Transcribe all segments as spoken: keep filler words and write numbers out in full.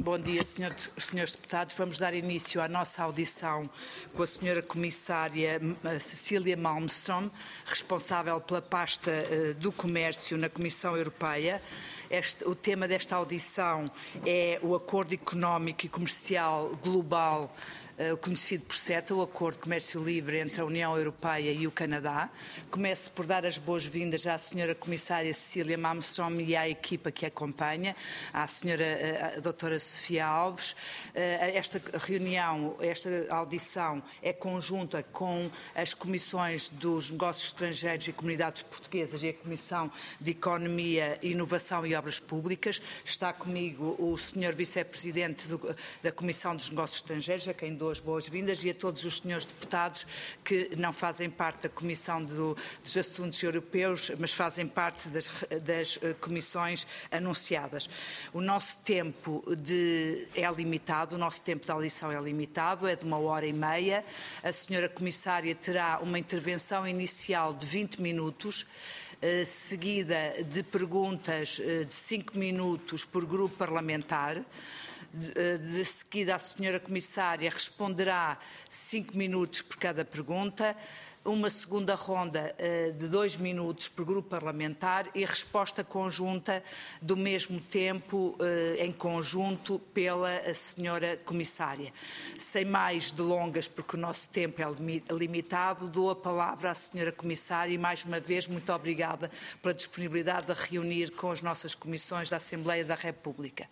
Bom dia, senhor, senhores deputados. Vamos dar início à nossa audição com a senhora Comissária Cecília Malmström, responsável pela pasta do Comércio na Comissão Europeia. Este, o tema desta audição é o Acordo Económico e Comercial Global, Uh, conhecido por CETA, o Acordo de Comércio Livre entre a União Europeia e o Canadá. Começo por dar as boas-vindas à senhora Comissária Cecília Malmström e à equipa que acompanha, à senhora uh, a doutora Sofia Alves. Uh, esta reunião, esta audição é conjunta com as comissões dos Negócios Estrangeiros e Comunidades Portuguesas e a Comissão de Economia, Inovação e Obras Públicas. Está comigo o senhor Vice-Presidente da Comissão dos Negócios Estrangeiros, a quem dou as boas-vindas, e a todos os senhores deputados que não fazem parte da Comissão do, dos Assuntos Europeus, mas fazem parte das, das comissões anunciadas. O nosso tempo de, é limitado, o nosso tempo de audição é limitado, é de uma hora e meia. A senhora Comissária terá uma intervenção inicial de vinte minutos, eh, seguida de perguntas eh, de cinco minutos por grupo parlamentar. De, de seguida, a senhora Comissária responderá cinco minutos por cada pergunta, uma segunda ronda uh, de dois minutos por grupo parlamentar e resposta conjunta do mesmo tempo uh, em conjunto pela senhora Comissária. Sem mais delongas, porque o nosso tempo é limitado, dou a palavra à senhora Comissária e, mais uma vez, muito obrigada pela disponibilidade de reunir com as nossas comissões da Assembleia da República.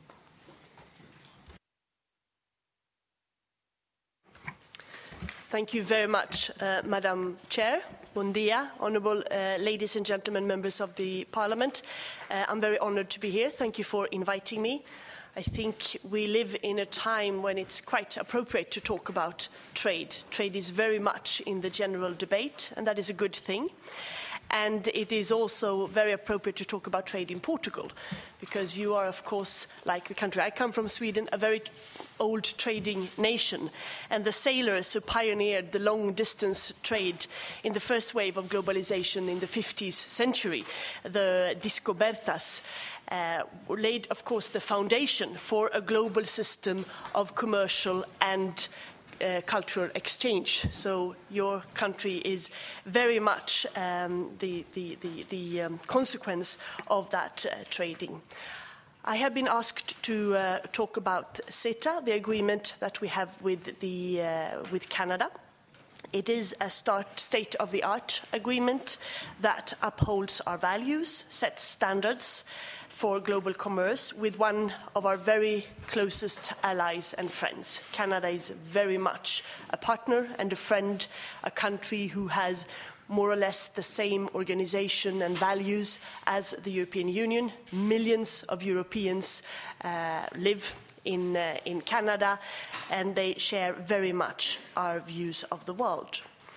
Thank you very much, uh, Madam Chair. Bon dia, honourable uh, ladies and gentlemen, members of the Parliament. Uh, I'm very honoured to be here. Thank you for inviting me. I think we live in a time when it's quite appropriate to talk about trade. Trade is very much in the general debate, and that is a good thing. And it is also very appropriate to talk about trade in Portugal, because you are, of course, like the country I come from, Sweden, a very old trading nation. And the sailors who pioneered the long-distance trade in the first wave of globalization in the fiftieth century, the Descobertas, uh, laid, of course, the foundation for a global system of commercial and Uh, cultural exchange. So your country is very much um, the, the, the, the um, consequence of that uh, trading. I have been asked to uh, talk about CETA, the agreement that we have with, the, uh, with Canada. It is a start, state-of-the-art agreement that upholds our values, sets standards for global commerce with one of our very closest allies and friends. Canada is very much a partner and a friend, a country who has more or less the same organization and values as the European Union. Millions of Europeans uh, live in, uh, in Canada, and they share very much our views of the world.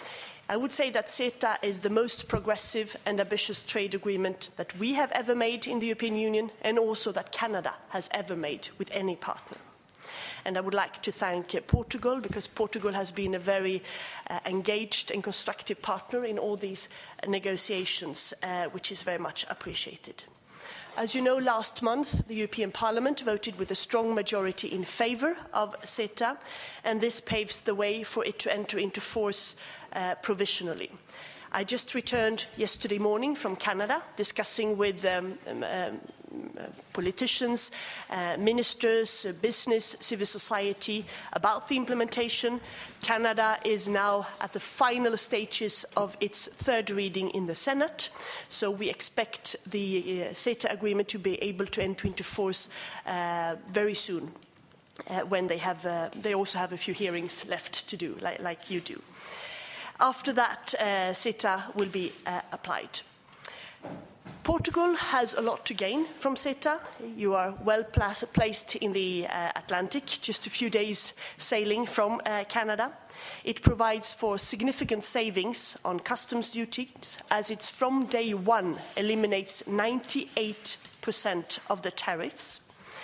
I would say that CETA is the most progressive and ambitious trade agreement that we have ever made in the European Union, and also that Canada has ever made with any partner. And I would like to thank uh, Portugal, because Portugal has been a very uh, engaged and constructive partner in all these uh, negotiations, uh, which is very much appreciated. As you know, last month, the European Parliament voted with a strong majority in favour of CETA, and this paves the way for it to enter into force uh, provisionally. I just returned yesterday morning from Canada, discussing with um, um, um, politicians, uh, ministers, uh, business, civil society about the implementation. Canada is now at the final stages of its third reading in the Senate, so we expect the uh, CETA agreement to be able to enter into force uh, very soon, uh, when they have, uh, they also have a few hearings left to do, like, like you do. After that, uh, CETA will be uh, applied. Portugal has a lot to gain from CETA. You are well placed in the uh, Atlantic, just a few days sailing from uh, Canada. It provides for significant savings on customs duties, as it's from day one eliminates ninety-eight percent of the tariffs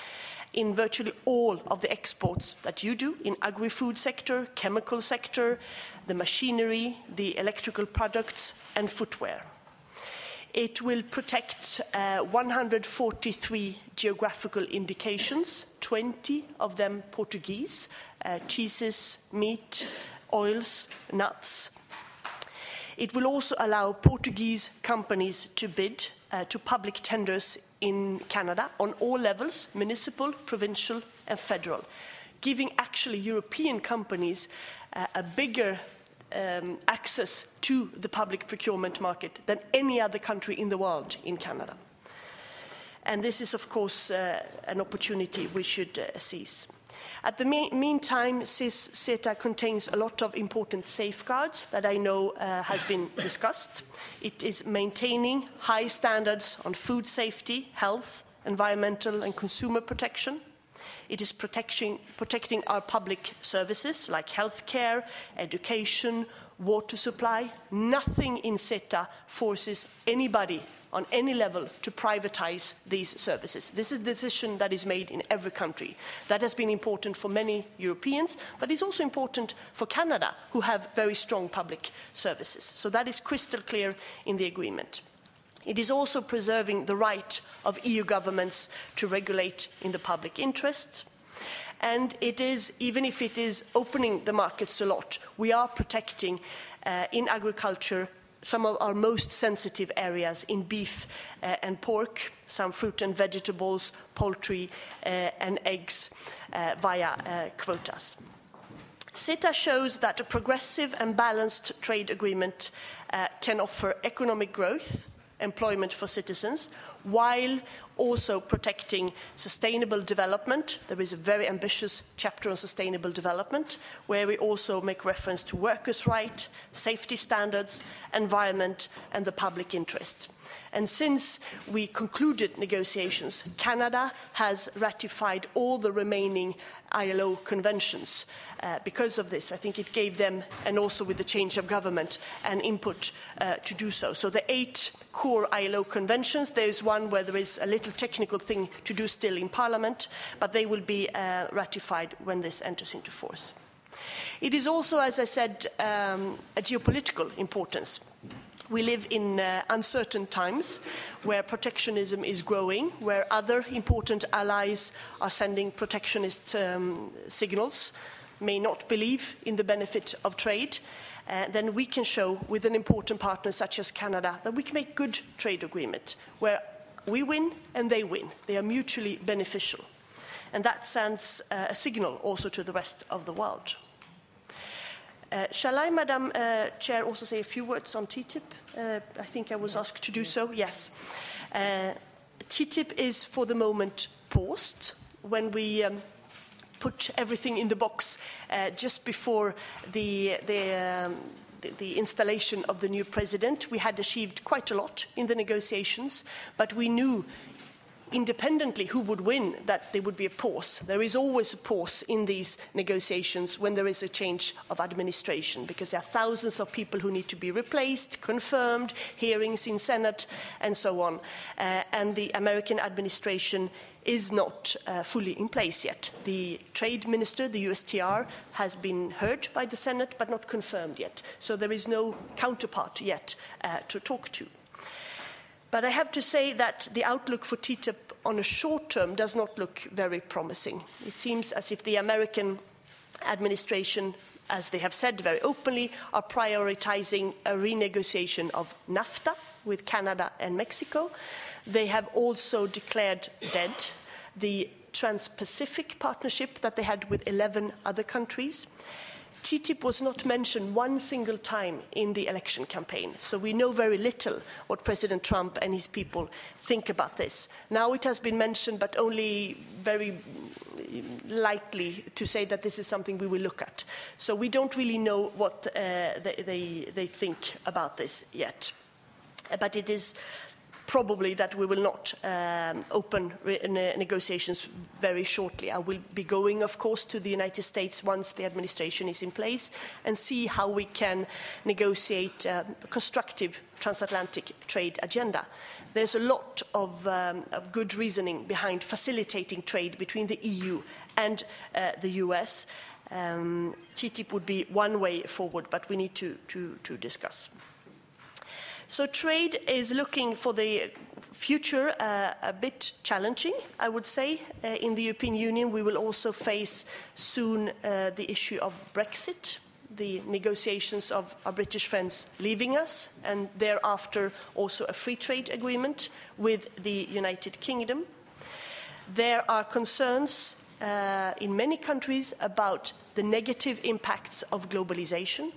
in virtually all of the exports that you do in agri-food sector, chemical sector, the machinery, the electrical products and footwear. It will protect uh, one hundred forty-three geographical indications, twenty of them Portuguese, uh, cheeses, meat, oils, nuts. It will also allow Portuguese companies to bid uh, to public tenders in Canada on all levels, municipal, provincial, and federal, giving actually European companies uh, a bigger um, access to the public procurement market than any other country in the world in Canada. And this is, of course, uh, an opportunity we should uh, seize. At the me meantime, CETA contains a lot of important safeguards that I know uh, has been discussed. It is maintaining high standards on food safety, health, environmental and consumer protection. It is protecting, protecting our public services like healthcare, education, water supply. Nothing in CETA forces anybody on any level to privatize these services. This is a decision that is made in every country. That has been important for many Europeans, but it's also important for Canada, who have very strong public services. So that is crystal clear in the agreement. It is also preserving the right of E U governments to regulate in the public interest. And it is, even if it is opening the markets a lot, we are protecting uh, in agriculture some of our most sensitive areas in beef uh, and pork, some fruit and vegetables, poultry uh, and eggs uh, via uh, quotas. CETA shows that a progressive and balanced trade agreement uh, can offer economic growth, employment for citizens, while also protecting sustainable development. There is a very ambitious chapter on sustainable development, where we also make reference to workers' rights, safety standards, environment, and the public interest. And since we concluded negotiations, Canada has ratified all the remaining I L O conventions. Uh, because of this, I think it gave them, and also with the change of government, an input uh, to do so. So the eight core I L O conventions, there is one where there is a little technical thing to do still in Parliament, but they will be uh, ratified when this enters into force. It is also, as I said, um, a geopolitical importance. We live in uh, uncertain times where protectionism is growing, where other important allies are sending protectionist um, signals, may not believe in the benefit of trade. Uh, then we can show with an important partner such as Canada that we can make good trade agreement where we win and they win. They are mutually beneficial. And that sends uh, a signal also to the rest of the world. Uh, shall I, Madam uh, Chair, also say a few words on T T I P? Uh, I think I was asked to do so, yes. Uh, T T I P is for the moment paused. When we um, put everything in the box uh, just before the, the, um, the, the installation of the new president, we had achieved quite a lot in the negotiations, but we knew independently who would win, that there would be a pause. There is always a pause in these negotiations when there is a change of administration, because there are thousands of people who need to be replaced, confirmed, hearings in Senate, and so on. Uh, and the American administration is not uh, fully in place yet. The trade minister, the U S T R, has been heard by the Senate, but not confirmed yet. So there is no counterpart yet uh, to talk to. But I have to say that the outlook for T T I P on a short term does not look very promising. It seems as if the American administration, as they have said very openly, are prioritizing a renegotiation of NAFTA with Canada and Mexico. They have also declared dead the Trans-Pacific partnership that they had with eleven other countries. T T I P was not mentioned one single time in the election campaign, so we know very little what President Trump and his people think about this. Now it has been mentioned, but only very lightly to say that this is something we will look at. So we don't really know what uh, they, they, they think about this yet. But it is probably that we will not um, open ne negotiations very shortly. I will be going, of course, to the United States once the administration is in place and see how we can negotiate uh, a constructive transatlantic trade agenda. There's a lot of, um, of good reasoning behind facilitating trade between the E U and uh, the U S. Um, T T I P would be one way forward, but we need to, to, to discuss. So trade is looking for the future uh, a bit challenging, I would say. Uh, in the European Union, we will also face soon uh, the issue of Brexit, the negotiations of our British friends leaving us, and thereafter also a free trade agreement with the United Kingdom. There are concerns uh, in many countries about the negative impacts of globalization.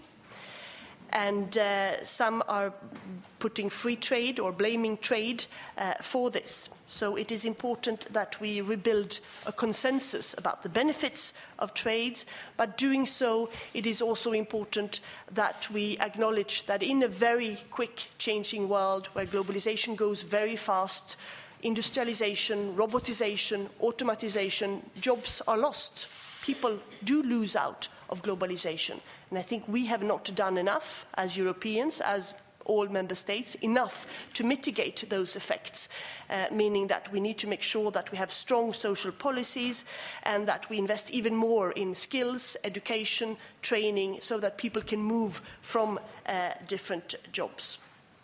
And uh, some are putting free trade or blaming trade uh, for this. So it is important that we rebuild a consensus about the benefits of trade, but doing so, it is also important that we acknowledge that in a very quick changing world where globalization goes very fast, industrialization, robotization, automatization, jobs are lost. People do lose out of globalization. And I think we have not done enough as Europeans, as all member states, enough to mitigate those effects, uh, meaning that we need to make sure that we have strong social policies and that we invest even more in skills, education, training, so that people can move from uh, different jobs.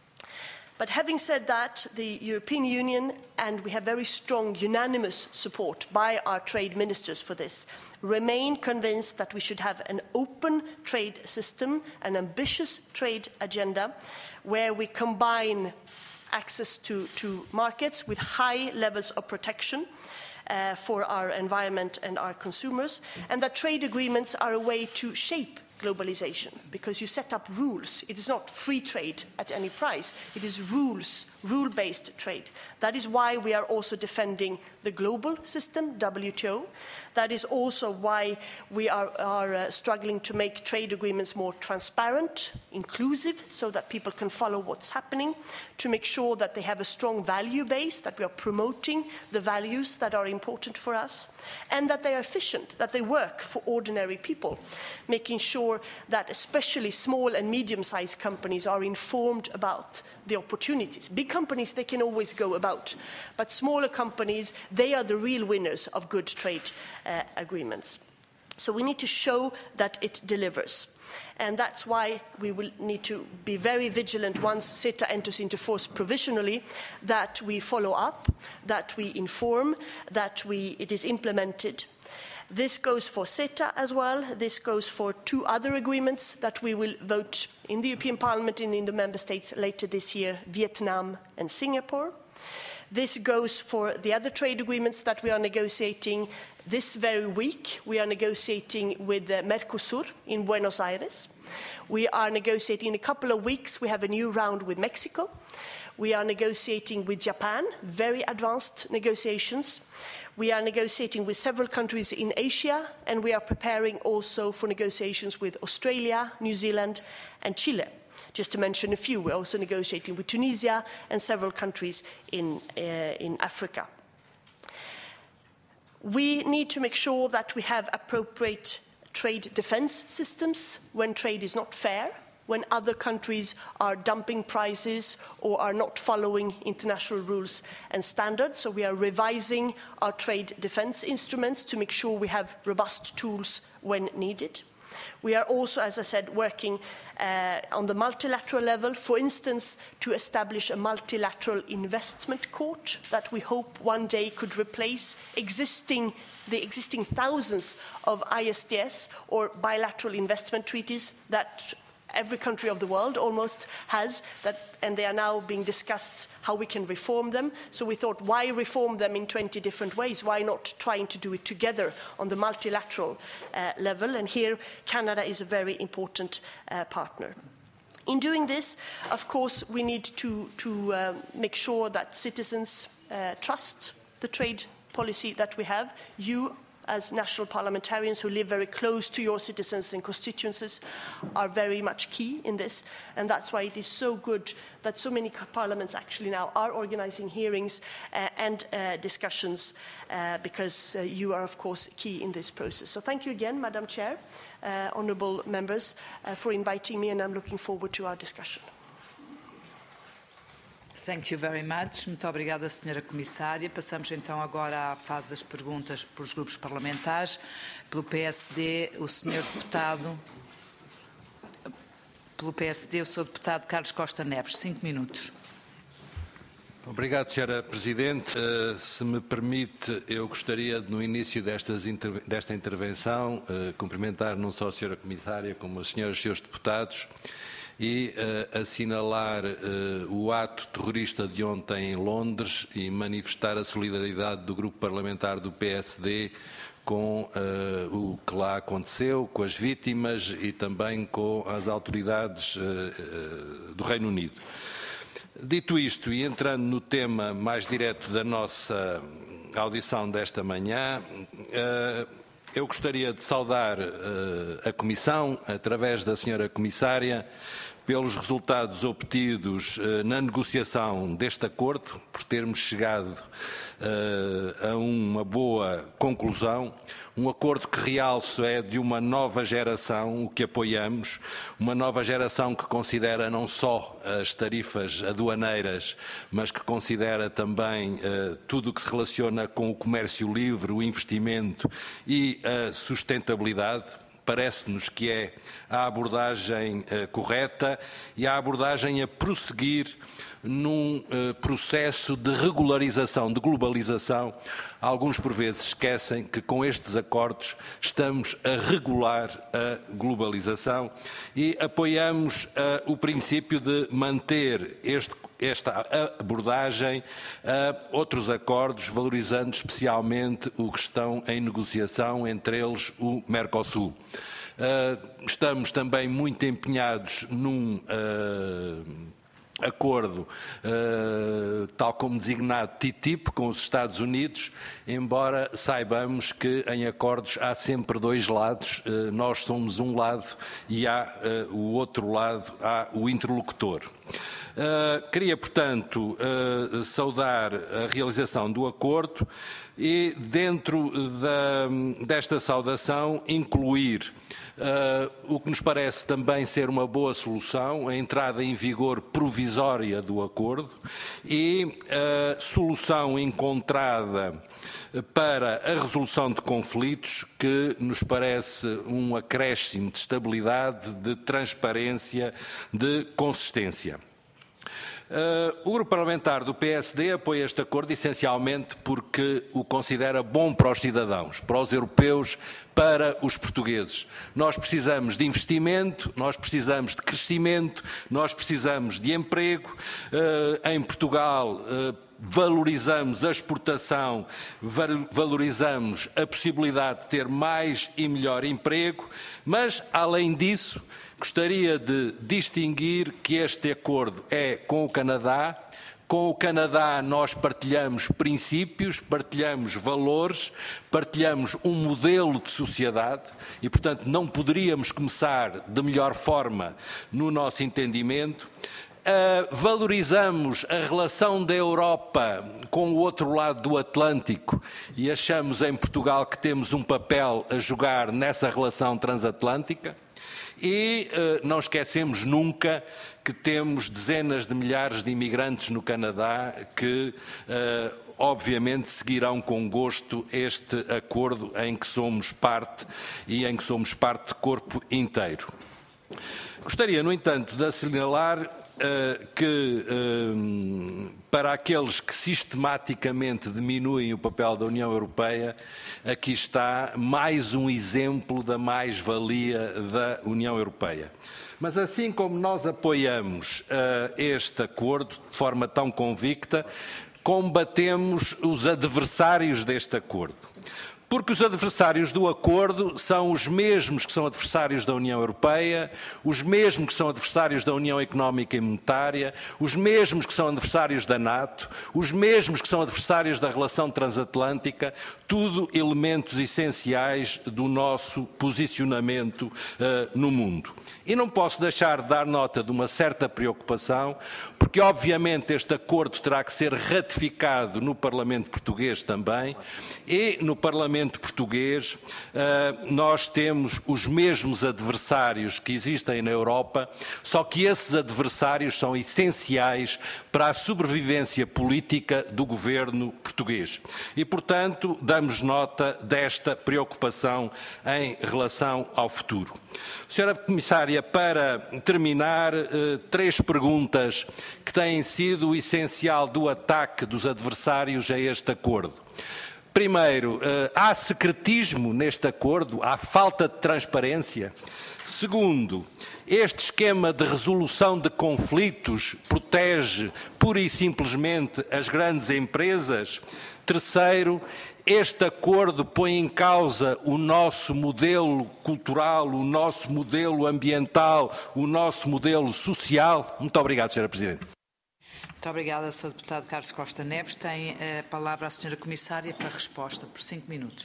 But having said that, the European Union, and we have very strong unanimous support by our trade ministers for this, remain convinced that we should have an open trade system, an ambitious trade agenda, where we combine access to, to markets with high levels of protection uh, for our environment and our consumers, and that trade agreements are a way to shape globalization, because you set up rules. It is not free trade at any price. It is rules, rule-based trade. That is why we are also defending the global system, W T O. That is also why we are, are uh, struggling to make trade agreements more transparent, inclusive, so that people can follow what's happening, to make sure that they have a strong value base, that we are promoting the values that are important for us, and that they are efficient, that they work for ordinary people, making sure that especially small and medium-sized companies are informed about the opportunities. Big companies, they can always go about, but smaller companies, they are the real winners of good trade uh, agreements. So we need to show that it delivers. And that's why we will need to be very vigilant once CETA enters into force provisionally, that we follow up, that we inform, that we, it is implemented. This goes for CETA as well. This goes for two other agreements that we will vote in the European Parliament and in the Member States later this year, Vietnam and Singapore. This goes for the other trade agreements that we are negotiating this very week. We are negotiating with uh, Mercosur in Buenos Aires. We are negotiating in a couple of weeks. We have a new round with Mexico. We are negotiating with Japan, very advanced negotiations. We are negotiating with several countries in Asia, and we are preparing also for negotiations with Australia, New Zealand, and Chile. Just to mention a few, we're also negotiating with Tunisia and several countries in, uh, in Africa. We need to make sure that we have appropriate trade defense systems when trade is not fair, when other countries are dumping prices or are not following international rules and standards. So we are revising our trade defense instruments to make sure we have robust tools when needed. We are also, as I said, working uh, on the multilateral level, for instance, to establish a multilateral investment court that we hope one day could replace existing, the existing thousands of I S D S or bilateral investment treaties that every country of the world almost has, that, and they are now being discussed how we can reform them. So we thought, why reform them in twenty different ways? Why not trying to do it together on the multilateral uh, level? And here, Canada is a very important uh, partner. In doing this, of course, we need to, to uh, make sure that citizens uh, trust the trade policy that we have. You, as national parliamentarians who live very close to your citizens and constituencies, are very much key in this. And that's why it is so good that so many parliaments actually now are organizing hearings uh, and uh, discussions, uh, because uh, you are, of course, key in this process. So thank you again, Madam Chair, uh, honourable members, uh, for inviting me, and I'm looking forward to our discussion. Thank you very much. Muito obrigada, senhora Comissária. Passamos então agora à fase das perguntas pelos grupos parlamentares. Pelo P S D, o senhor Deputado, pelo P S D, o seu deputado Carlos Costa Neves. Cinco minutos. Obrigado, senhora Presidente. Uh, se me permite, eu gostaria, no início destas interve desta intervenção, uh, cumprimentar não só a senhora Comissária, como as senhoras e seus deputados, e uh, assinalar uh, o ato terrorista de ontem em Londres e manifestar a solidariedade do Grupo Parlamentar do P S D com uh, o que lá aconteceu, com as vítimas e também com as autoridades uh, uh, do Reino Unido. Dito isto, e entrando no tema mais direto da nossa audição desta manhã, eu gostaria de saudar a Comissão, através da senhora Comissária, pelos resultados obtidos na negociação deste acordo, por termos chegado a uma boa conclusão. Um acordo que, realço, é de uma nova geração, o que apoiamos, uma nova geração que considera não só as tarifas aduaneiras, mas que considera também uh, tudo o que se relaciona com o comércio livre, o investimento e a sustentabilidade. Parece-nos que é a abordagem uh, correta e a abordagem a prosseguir num uh, processo de regularização, de globalização. Alguns, por vezes, esquecem que com estes acordos estamos a regular a globalização e apoiamos uh, o princípio de manter este, esta abordagem a outros acordos, valorizando especialmente o que estão em negociação, entre eles o Mercosul. Uh, estamos também muito empenhados num uh, acordo, uh, tal como designado T T I P, com os Estados Unidos, embora saibamos que em acordos há sempre dois lados, uh, nós somos um lado e há uh, o outro lado, há o interlocutor. Uh, queria, portanto, uh, saudar a realização do acordo e, dentro da, desta saudação, incluir Uh, o que nos parece também ser uma boa solução, a entrada em vigor provisória do acordo e a solução encontrada para a resolução de conflitos, que nos parece um acréscimo de estabilidade, de transparência, de consistência. Uh, o Grupo Parlamentar do P S D apoia este acordo essencialmente porque o considera bom para os cidadãos, para os europeus, para os portugueses. Nós precisamos de investimento, nós precisamos de crescimento, nós precisamos de emprego. Uh, em Portugal, uh, valorizamos a exportação, valorizamos a possibilidade de ter mais e melhor emprego, mas, além disso, gostaria de distinguir que este acordo é com o Canadá. Com o Canadá nós partilhamos princípios, partilhamos valores, partilhamos um modelo de sociedade e, portanto, não poderíamos começar de melhor forma no nosso entendimento. Uh, valorizamos a relação da Europa com o outro lado do Atlântico e achamos em Portugal que temos um papel a jogar nessa relação transatlântica. E uh, não esquecemos nunca que temos dezenas de milhares de imigrantes no Canadá que, uh, obviamente, seguirão com gosto este acordo em que somos parte e em que somos parte de corpo inteiro. Gostaria, no entanto, de assinalar Uh, que uh, para aqueles que sistematicamente diminuem o papel da União Europeia, aqui está mais um exemplo da mais-valia da União Europeia. Mas assim como nós apoiamos uh, este acordo de forma tão convicta, combatemos os adversários deste acordo. Porque os adversários do acordo são os mesmos que são adversários da União Europeia, os mesmos que são adversários da União Económica e Monetária, os mesmos que são adversários da NATO, os mesmos que são adversários da relação transatlântica, tudo elementos essenciais do nosso posicionamento uh, no mundo. E não posso deixar de dar nota de uma certa preocupação, porque obviamente este acordo terá que ser ratificado no Parlamento Português também, e no Parlamento português uh, nós temos os mesmos adversários que existem na Europa, só que esses adversários são essenciais para a sobrevivência política do governo português. português. E, portanto, damos nota desta preocupação em relação ao futuro. Senhora Comissária, para terminar, três perguntas que têm sido o essencial do ataque dos adversários a este acordo. Primeiro, há secretismo neste acordo? Há falta de transparência? Segundo, este esquema de resolução de conflitos protege pura e simplesmente as grandes empresas? Terceiro, este acordo põe em causa o nosso modelo cultural, o nosso modelo ambiental, o nosso modelo social? Muito obrigado, senhora Presidente. Muito obrigada, senhor Deputado Carlos Costa Neves. Tem a palavra a senhora Comissária para a resposta, por cinco minutos.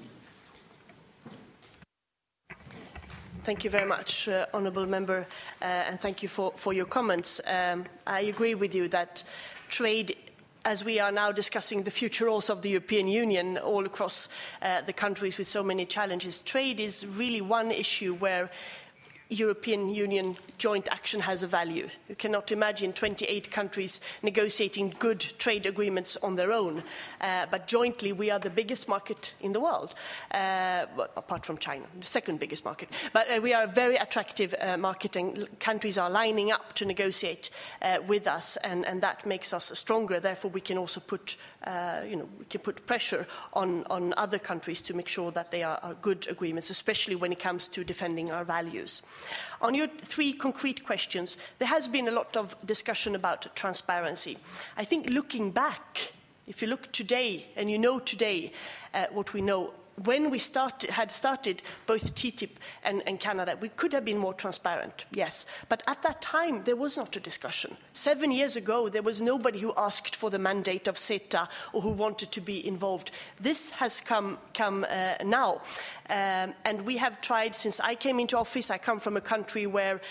Thank you very much, uh, Honourable Member, uh, and thank you for, for your comments. Um, I agree with you that trade, as we are now discussing the future also of the European Union all across uh, the countries with so many challenges, trade is really one issue where European Union joint action has a value. You cannot imagine twenty-eight countries negotiating good trade agreements on their own, uh, but jointly we are the biggest market in the world, uh, well, apart from China, the second biggest market. But uh, we are a very attractive uh, market, and countries are lining up to negotiate uh, with us, and, and that makes us stronger. Therefore, we can also put, uh, you know, we can put pressure on, on other countries to make sure that they are, are good agreements, especially when it comes to defending our values. On your three concrete questions, there has been a lot of discussion about transparency. I think looking back, if you look today, and you know today uh, what we know, when we started, had started both T T I P and, and Canada, we could have been more transparent, yes. But at that time, there was not a discussion. Seven years ago, there was nobody who asked for the mandate of CETA or who wanted to be involved. This has come, come uh, now. Um, and we have tried, since I came into office, I come from a country where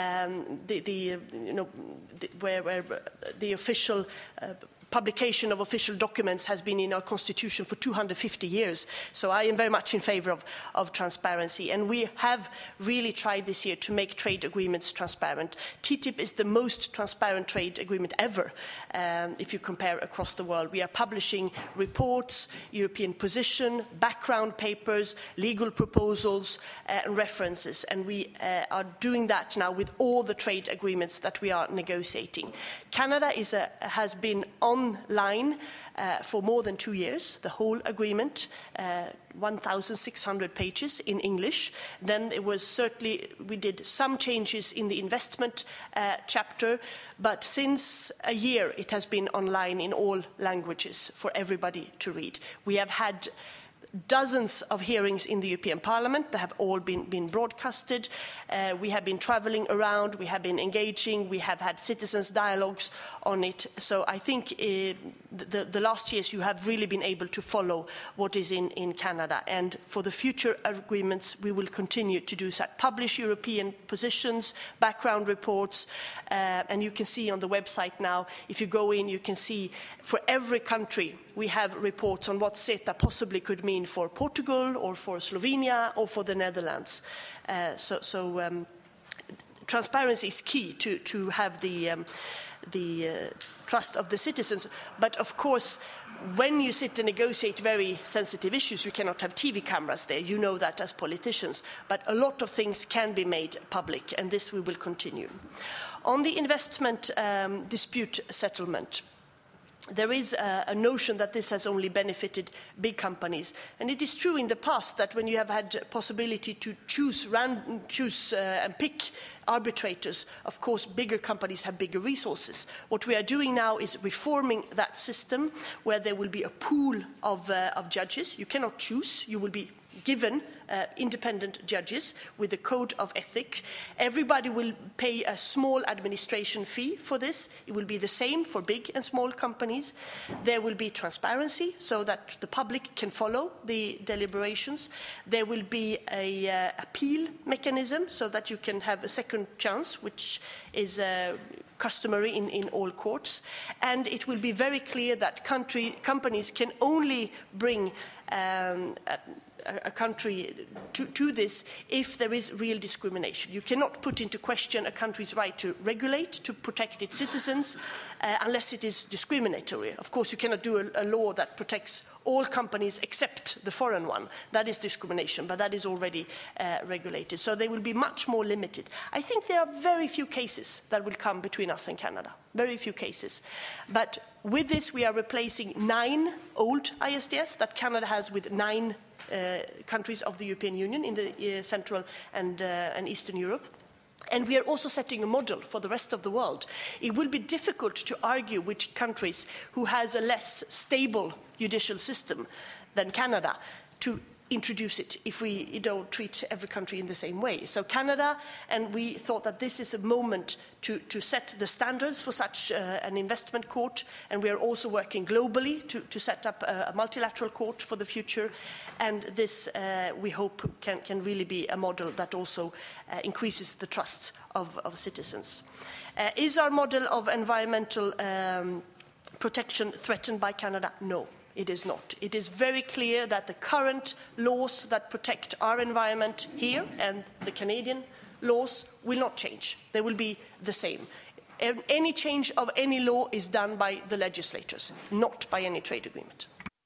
um, the, the, you know, the, where, where the official uh, publication of official documents has been in our constitution for two hundred fifty years. So I am very much in favour of, of transparency. And we have really tried this year to make trade agreements transparent. T T I P is the most transparent trade agreement ever, um, if you compare across the world. We are publishing reports, European position, background papers, legal proposals, uh, and references. And we uh, are doing that now with all the trade agreements that we are negotiating. Canada is a, has been on online uh, for more than two years, the whole agreement, uh, one thousand six hundred pages in English. Then it was certainly, we did some changes in the investment uh, chapter, but since a year it has been online in all languages for everybody to read. We have had dozens of hearings in the European Parliament that have all been, been broadcasted. Uh, we have been travelling around, we have been engaging, we have had citizens' dialogues on it. So I think uh, the, the last years you have really been able to follow what is in, in Canada. And for the future agreements, we will continue to do that. Publish European positions, background reports, uh, and you can see on the website now, if you go in, you can see for every country, we have reports on what CETA possibly could mean for Portugal or for Slovenia or for the Netherlands. Uh, so so um, transparency is key to, to have the, um, the uh, trust of the citizens. But of course, when you sit and negotiate very sensitive issues, you cannot have T V cameras there. You know that as politicians. But a lot of things can be made public, and this we will continue. On the investment um, dispute settlement, there is a, a notion that this has only benefited big companies. And it is true in the past that when you have had possibility to choose, ran, choose uh, and pick arbitrators, of course, bigger companies have bigger resources. What we are doing now is reforming that system where there will be a pool of, uh, of judges. You cannot choose. You will be given uh, independent judges with a code of ethics. Everybody will pay a small administration fee for this. It will be the same for big and small companies. There will be transparency so that the public can follow the deliberations. There will be a uh, appeal mechanism so that you can have a second chance, which is uh, customary in, in all courts. And it will be very clear that country, companies can only bring um, uh, a country to, to this if there is real discrimination. You cannot put into question a country's right to regulate, to protect its citizens, uh, unless it is discriminatory. Of course, you cannot do a, a law that protects all companies except the foreign one. That is discrimination, but that is already uh, regulated. So they will be much more limited. I think there are very few cases that will come between us and Canada, very few cases. But with this, we are replacing nine old I S D S that Canada has with nine uh, countries of the European Union in the uh, Central and, uh, and Eastern Europe. And we are also setting a model for the rest of the world. It will be difficult to argue with countries who has a less stable judicial system than Canada to introduce it if we don't treat every country in the same way. So Canada, and we thought that this is a moment to, to set the standards for such uh, an investment court, and we are also working globally to, to set up a, a multilateral court for the future, and this, uh, we hope, can, can really be a model that also uh, increases the trust of, of citizens. Uh, is our model of environmental um, protection threatened by Canada? No. It is not. It is very clear that the current laws that protect our environment here and the Canadian laws will not change. They will be the same. Any change of any law is done by the legislators, not by any trade agreement.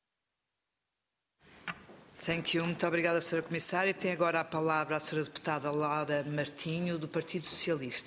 Thank you. Muito obrigada, senhora Comissária. Tem agora a palavra a senhora Deputada Laura Martinho, do Partido Socialista.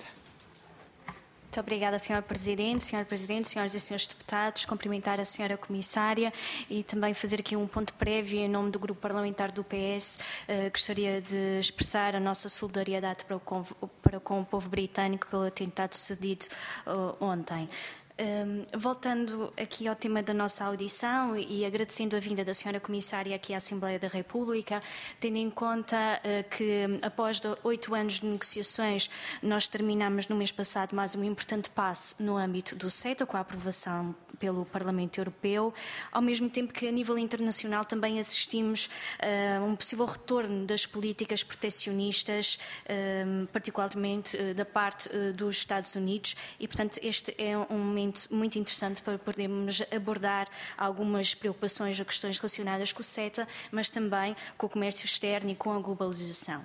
Muito obrigada, senhor Presidente, senhor Presidente, senhoras e senhores deputados, cumprimentar a senhora Comissária e também fazer aqui um ponto prévio em nome do Grupo Parlamentar do P S. Uh, gostaria de expressar a nossa solidariedade para, o, para com o povo britânico pelo atentado sucedido uh, ontem. Um, voltando aqui ao tema da nossa audição e agradecendo a vinda da senhora Comissária aqui à Assembleia da República, tendo em conta uh, que após oito anos de negociações nós terminamos no mês passado mais um importante passo no âmbito do CETA com a aprovação pelo Parlamento Europeu, ao mesmo tempo que a nível internacional também assistimos a uh, um possível retorno das políticas protecionistas, uh, particularmente uh, da parte uh, dos Estados Unidos, e portanto este é um momento muito interessante para podermos abordar algumas preocupações ou questões relacionadas com o CETA, mas também com o comércio externo e com a globalização.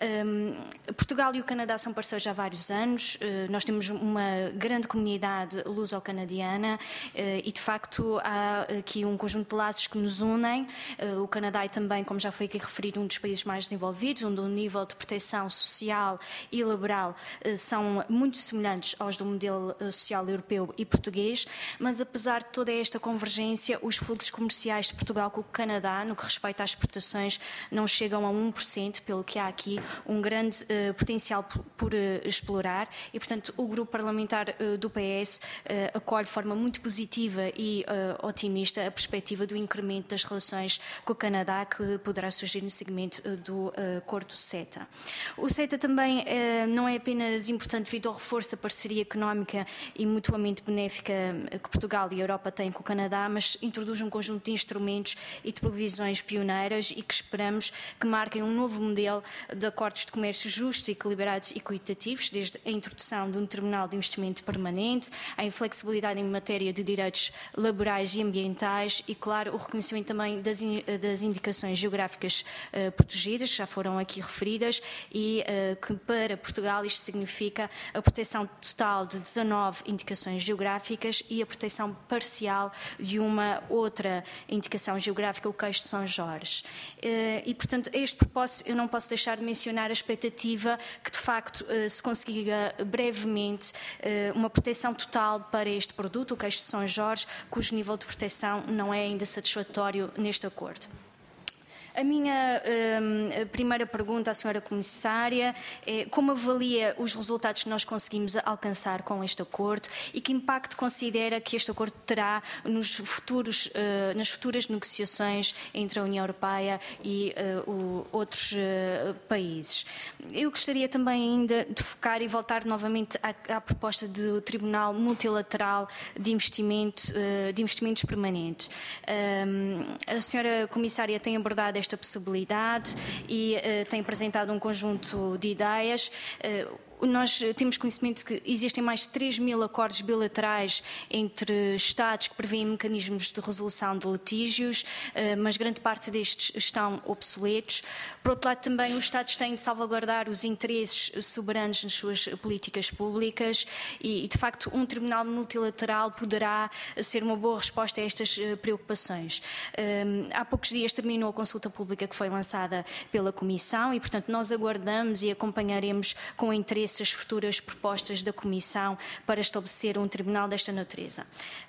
Um, Portugal e o Canadá são parceiros há vários anos, uh, nós temos uma grande comunidade luso-canadiana uh, e de facto há aqui um conjunto de laços que nos unem. Uh, o Canadá é também, como já foi aqui referido, um dos países mais desenvolvidos, onde o nível de proteção social e laboral uh, são muito semelhantes aos do modelo uh, social europeu e português, mas apesar de toda esta convergência, os fluxos comerciais de Portugal com o Canadá, no que respeita às exportações, não chegam a um por cento, pelo que há aqui um grande uh, potencial por, por uh, explorar e, portanto, o Grupo Parlamentar uh, do P S uh, acolhe de forma muito positiva e uh, otimista a perspectiva do incremento das relações com o Canadá, que poderá surgir no segmento uh, do uh, acordo CETA. O CETA também uh, não é apenas importante devido ao reforço da parceria económica e mutuamente benéfica que Portugal e a Europa têm com o Canadá, mas introduz um conjunto de instrumentos e de provisões pioneiras e que esperamos que marquem um novo modelo de acordos de comércio justos, equilibrados e equitativos, desde a introdução de um Tribunal de Investimento Permanente, a inflexibilidade em matéria de direitos laborais e ambientais e, claro, o reconhecimento também das, in, das indicações geográficas uh, protegidas, que já foram aqui referidas, e uh, que para Portugal isto significa a proteção total de dezanove indicações geográficas e a proteção parcial de uma outra indicação geográfica, o Queixo de São Jorge. E, portanto, a este propósito, eu não posso deixar de mencionar a expectativa que, de facto, se consiga brevemente uma proteção total para este produto, o Queixo de São Jorge, cujo nível de proteção não é ainda satisfatório neste acordo. A minha um, primeira pergunta à senhora Comissária é como avalia os resultados que nós conseguimos alcançar com este acordo e que impacto considera que este acordo terá nos futuros, uh, nas futuras negociações entre a União Europeia e uh, o, outros uh, países. Eu gostaria também ainda de focar e voltar novamente à, à proposta do Tribunal Multilateral de, Investimento, uh, de Investimentos Permanentes. Um, a senhora Comissária tem abordado esta esta possibilidade e uh, tem apresentado um conjunto de ideias. Uh, nós temos conhecimento que existem mais de três mil acordos bilaterais entre Estados que prevêem mecanismos de resolução de litígios, mas grande parte destes estão obsoletos. Por outro lado, também os Estados têm de salvaguardar os interesses soberanos nas suas políticas públicas e, de facto, um tribunal multilateral poderá ser uma boa resposta a estas preocupações. Há poucos dias terminou a consulta pública que foi lançada pela Comissão e, portanto, nós aguardamos e acompanharemos com interesse as futuras propostas da Comissão para estabelecer um tribunal desta natureza.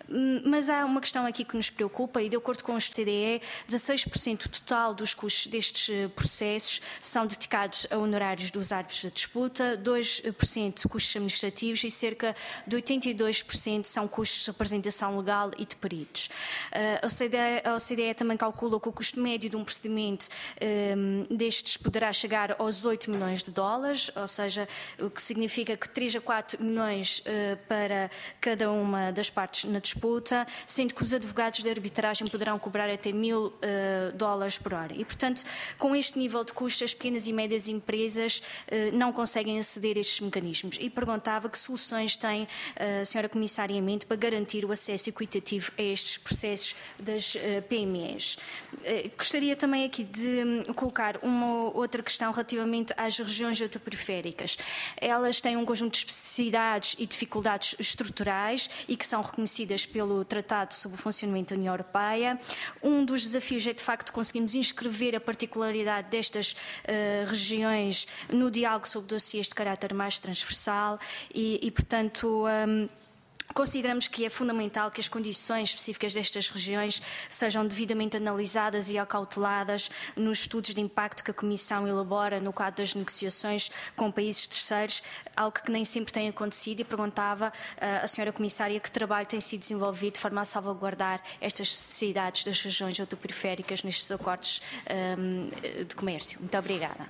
Mas há uma questão aqui que nos preocupa e, de acordo com o C D E, dezasseis por cento total dos custos destes processos são dedicados a honorários dos árbitros da disputa, dois por cento custos administrativos e cerca de oitenta e dois por cento são custos de representação legal e de peritos. Uh, a O C D E também calcula que o custo médio de um procedimento um, destes poderá chegar aos oito milhões de dólares, ou seja, o que significa que três a quatro milhões uh, para cada uma das partes na disputa, sendo que os advogados de arbitragem poderão cobrar até mil uh, dólares por hora. E, portanto, com este nível de custos, as pequenas e médias empresas uh, não conseguem aceder a estes mecanismos. E perguntava que soluções tem uh, a senhora Comissária em mente para garantir o acesso equitativo a estes processos das uh, P M Es. Uh, gostaria também aqui de um, colocar uma outra questão relativamente às regiões autoperiféricas. Elas têm um conjunto de especificidades e dificuldades estruturais e que são reconhecidas pelo Tratado sobre o Funcionamento da União Europeia. Um dos desafios é, de facto, conseguirmos inscrever a particularidade destas uh, regiões no diálogo sobre dossiês de caráter mais transversal e, e portanto, um, consideramos que é fundamental que as condições específicas destas regiões sejam devidamente analisadas e acauteladas nos estudos de impacto que a Comissão elabora no quadro das negociações com países terceiros, algo que nem sempre tem acontecido, e perguntava uh, à senhora Comissária que trabalho tem sido desenvolvido de forma a salvaguardar estas especificidades das regiões autoperiféricas nestes acordos um, de comércio. Muito obrigada.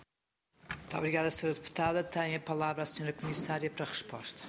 Muito obrigada, senhora Deputada. Tem a palavra a senhora Comissária para a resposta.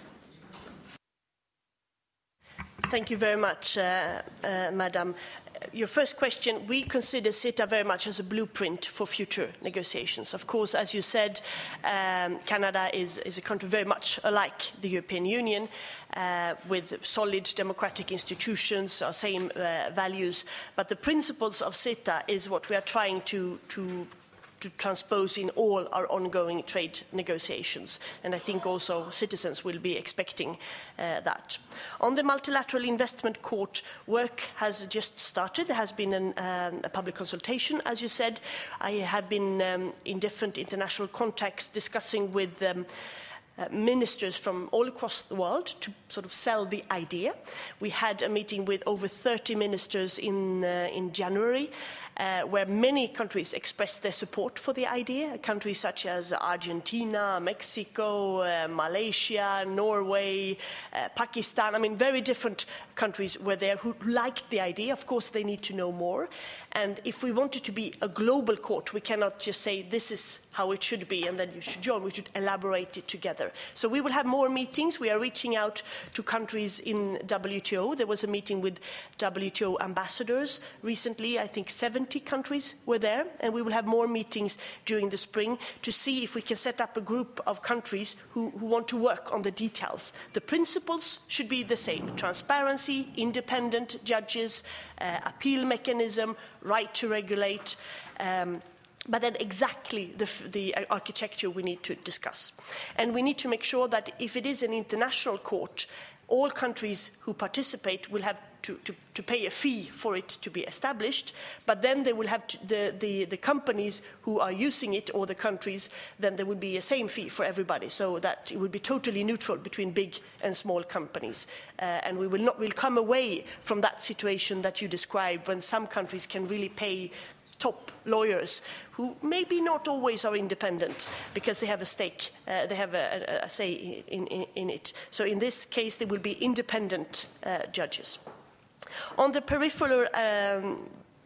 Thank you very much, uh, uh, Madam. Your first question, we consider CETA very much as a blueprint for future negotiations. Of course, as you said, um, Canada is, is a country very much alike the European Union, uh, with solid democratic institutions, our same uh, values. But the principles of CETA is what we are trying to, to to transpose in all our ongoing trade negotiations. And I think also citizens will be expecting uh, that. On the Multilateral Investment Court, work has just started. There has been an, um, a public consultation, as you said. I have been um, in different international contexts discussing with um, Uh, ministers from all across the world to sort of sell the idea. We had a meeting with over thirty ministers in, uh, in January, uh, where many countries expressed their support for the idea. Countries such as Argentina, Mexico, uh, Malaysia, Norway, uh, Pakistan. I mean, very different countries were there who liked the idea. Of course, they need to know more. And if we want it to be a global court, we cannot just say this is how it should be and then you should join. We should elaborate it together. So we will have more meetings. We are reaching out to countries in W T O. There was a meeting with W T O ambassadors recently. I think seventy countries were there. And we will have more meetings during the spring to see if we can set up a group of countries who, who want to work on the details. The principles should be the same. Transparency, independent judges, uh, appeal mechanism, right to regulate, um, but then exactly the, the architecture we need to discuss. And we need to make sure that if it is an international court, all countries who participate will have to, to, to pay a fee for it to be established, but then they will have to, the, the, the companies who are using it, or the countries, then there would be a same fee for everybody, so that it would be totally neutral between big and small companies. Uh, and we will not will come away from that situation that you described, when some countries can really pay top lawyers who maybe not always are independent because they have a stake, uh, they have a, a, a say in, in, in it. So in this case, they will be independent uh, judges. On the peripheral um,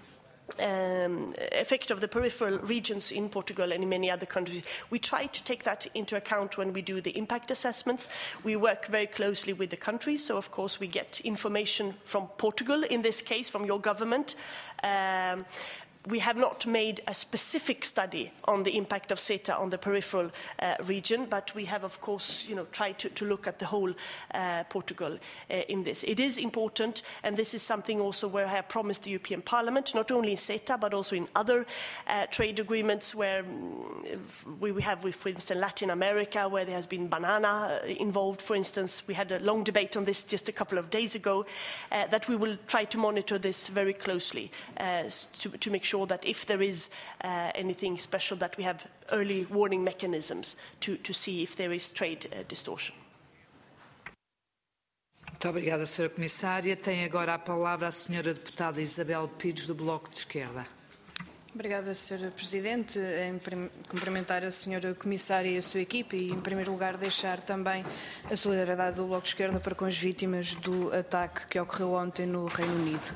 um, effect of the peripheral regions in Portugal and in many other countries, we try to take that into account when we do the impact assessments. We work very closely with the countries, so of course we get information from Portugal, in this case, from your government. Um, we have not made a specific study on the impact of CETA on the peripheral uh, region, but we have, of course, you know, tried to, to look at the whole uh, Portugal uh, in this. It is important, and this is something also where I have promised the European Parliament, not only in CETA, but also in other uh, trade agreements where um, we, we have, with, for instance, Latin America, where there has been banana uh, involved, for instance. We had a long debate on this just a couple of days ago, uh, that we will try to monitor this very closely uh, to, to make sure that if there is uh, anything special, that we have early warning mechanisms to, to see if there is trade uh, distortion. Muito obrigada, senhora Comissária. Tem agora a palavra a senhora deputada Isabel Pires, do Bloco de Esquerda. Obrigada, senhora Presidente. Em cumprimentar a senhora Comissária e a sua equipe e, em primeiro lugar, deixar também a solidariedade do Bloco de Esquerda para com as vítimas do ataque que ocorreu ontem no Reino Unido.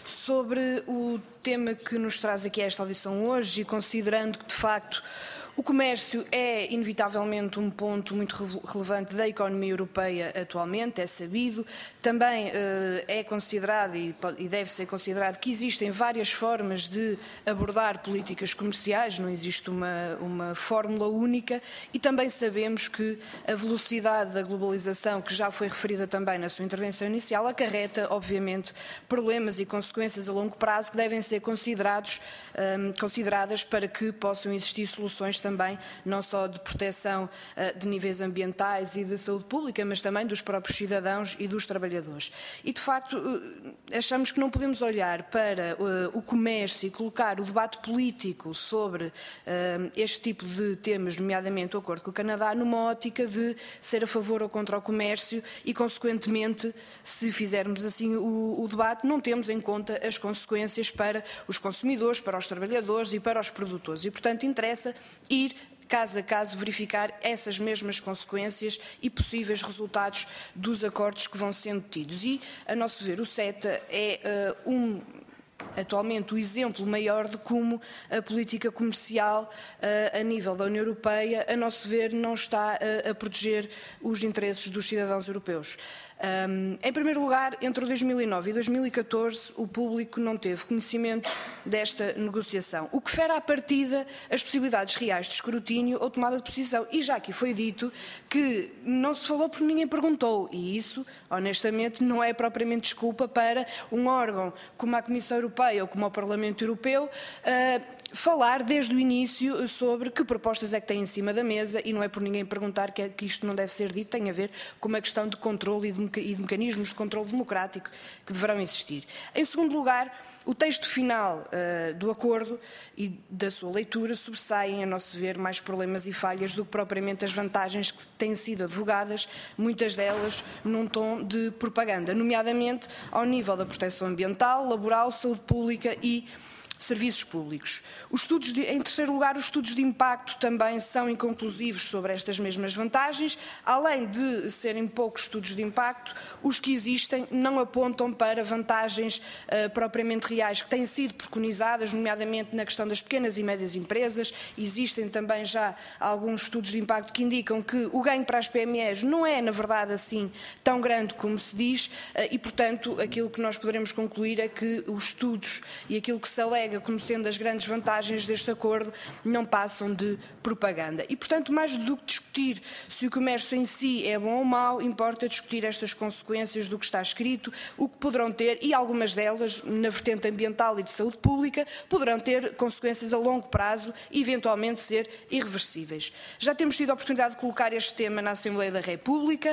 Sobre o tema que nos traz aqui a esta audição hoje e considerando que, de facto, o comércio é, inevitavelmente, um ponto muito relevante da economia europeia atualmente, é sabido. Também eh, é considerado e, e deve ser considerado que existem várias formas de abordar políticas comerciais, não existe uma, uma fórmula única, e também sabemos que a velocidade da globalização, que já foi referida também na sua intervenção inicial, acarreta, obviamente, problemas e consequências a longo prazo que devem ser considerados, eh, consideradas para que possam existir soluções também também não só de proteção uh, de níveis ambientais e de saúde pública, mas também dos próprios cidadãos e dos trabalhadores. E, de facto, uh, achamos que não podemos olhar para uh, o comércio e colocar o debate político sobre uh, este tipo de temas, nomeadamente o acordo com o Canadá, numa ótica de ser a favor ou contra o comércio e, consequentemente, se fizermos assim o, o debate, não temos em conta as consequências para os consumidores, para os trabalhadores e para os produtores. E, portanto, interessa ir caso a caso verificar essas mesmas consequências e possíveis resultados dos acordos que vão sendo tidos. E, a nosso ver, o CETA é uh, um... atualmente o exemplo maior de como a política comercial uh, a nível da União Europeia, a nosso ver, não está uh, a proteger os interesses dos cidadãos europeus. Um, em primeiro lugar, entre dois mil e nove e dois mil e catorze, o público não teve conhecimento desta negociação, o que fere à partida as possibilidades reais de escrutínio ou tomada de posição. E já aqui foi dito que não se falou porque ninguém perguntou, e isso, honestamente, não é propriamente desculpa para um órgão como a Comissão Europeia ou como o Parlamento Europeu uh, falar desde o início sobre que propostas é que tem em cima da mesa, e não é por ninguém perguntar que, é, que isto não deve ser dito, tem a ver com uma questão de controle e de e de mecanismos de controle democrático que deverão existir. Em segundo lugar, o texto final uh, do acordo e da sua leitura sobressaem, a nosso ver, mais problemas e falhas do que propriamente as vantagens que têm sido advogadas, muitas delas num tom de propaganda, nomeadamente ao nível da proteção ambiental, laboral, saúde pública e serviços públicos. Os estudos de, em terceiro lugar, os estudos de impacto também são inconclusivos sobre estas mesmas vantagens. Além de serem poucos estudos de impacto, os que existem não apontam para vantagens uh, propriamente reais que têm sido preconizadas, nomeadamente na questão das pequenas e médias empresas. Existem também já alguns estudos de impacto que indicam que o ganho para as P M Es não é, na verdade, assim tão grande como se diz, uh, e, portanto, aquilo que nós poderemos concluir é que os estudos e aquilo que se alega como sendo as grandes vantagens deste acordo não passam de propaganda. E, portanto, mais do que discutir se o comércio em si é bom ou mau, importa discutir estas consequências do que está escrito, o que poderão ter, e algumas delas, na vertente ambiental e de saúde pública, poderão ter consequências a longo prazo e, eventualmente, ser irreversíveis. Já temos tido a oportunidade de colocar este tema na Assembleia da República,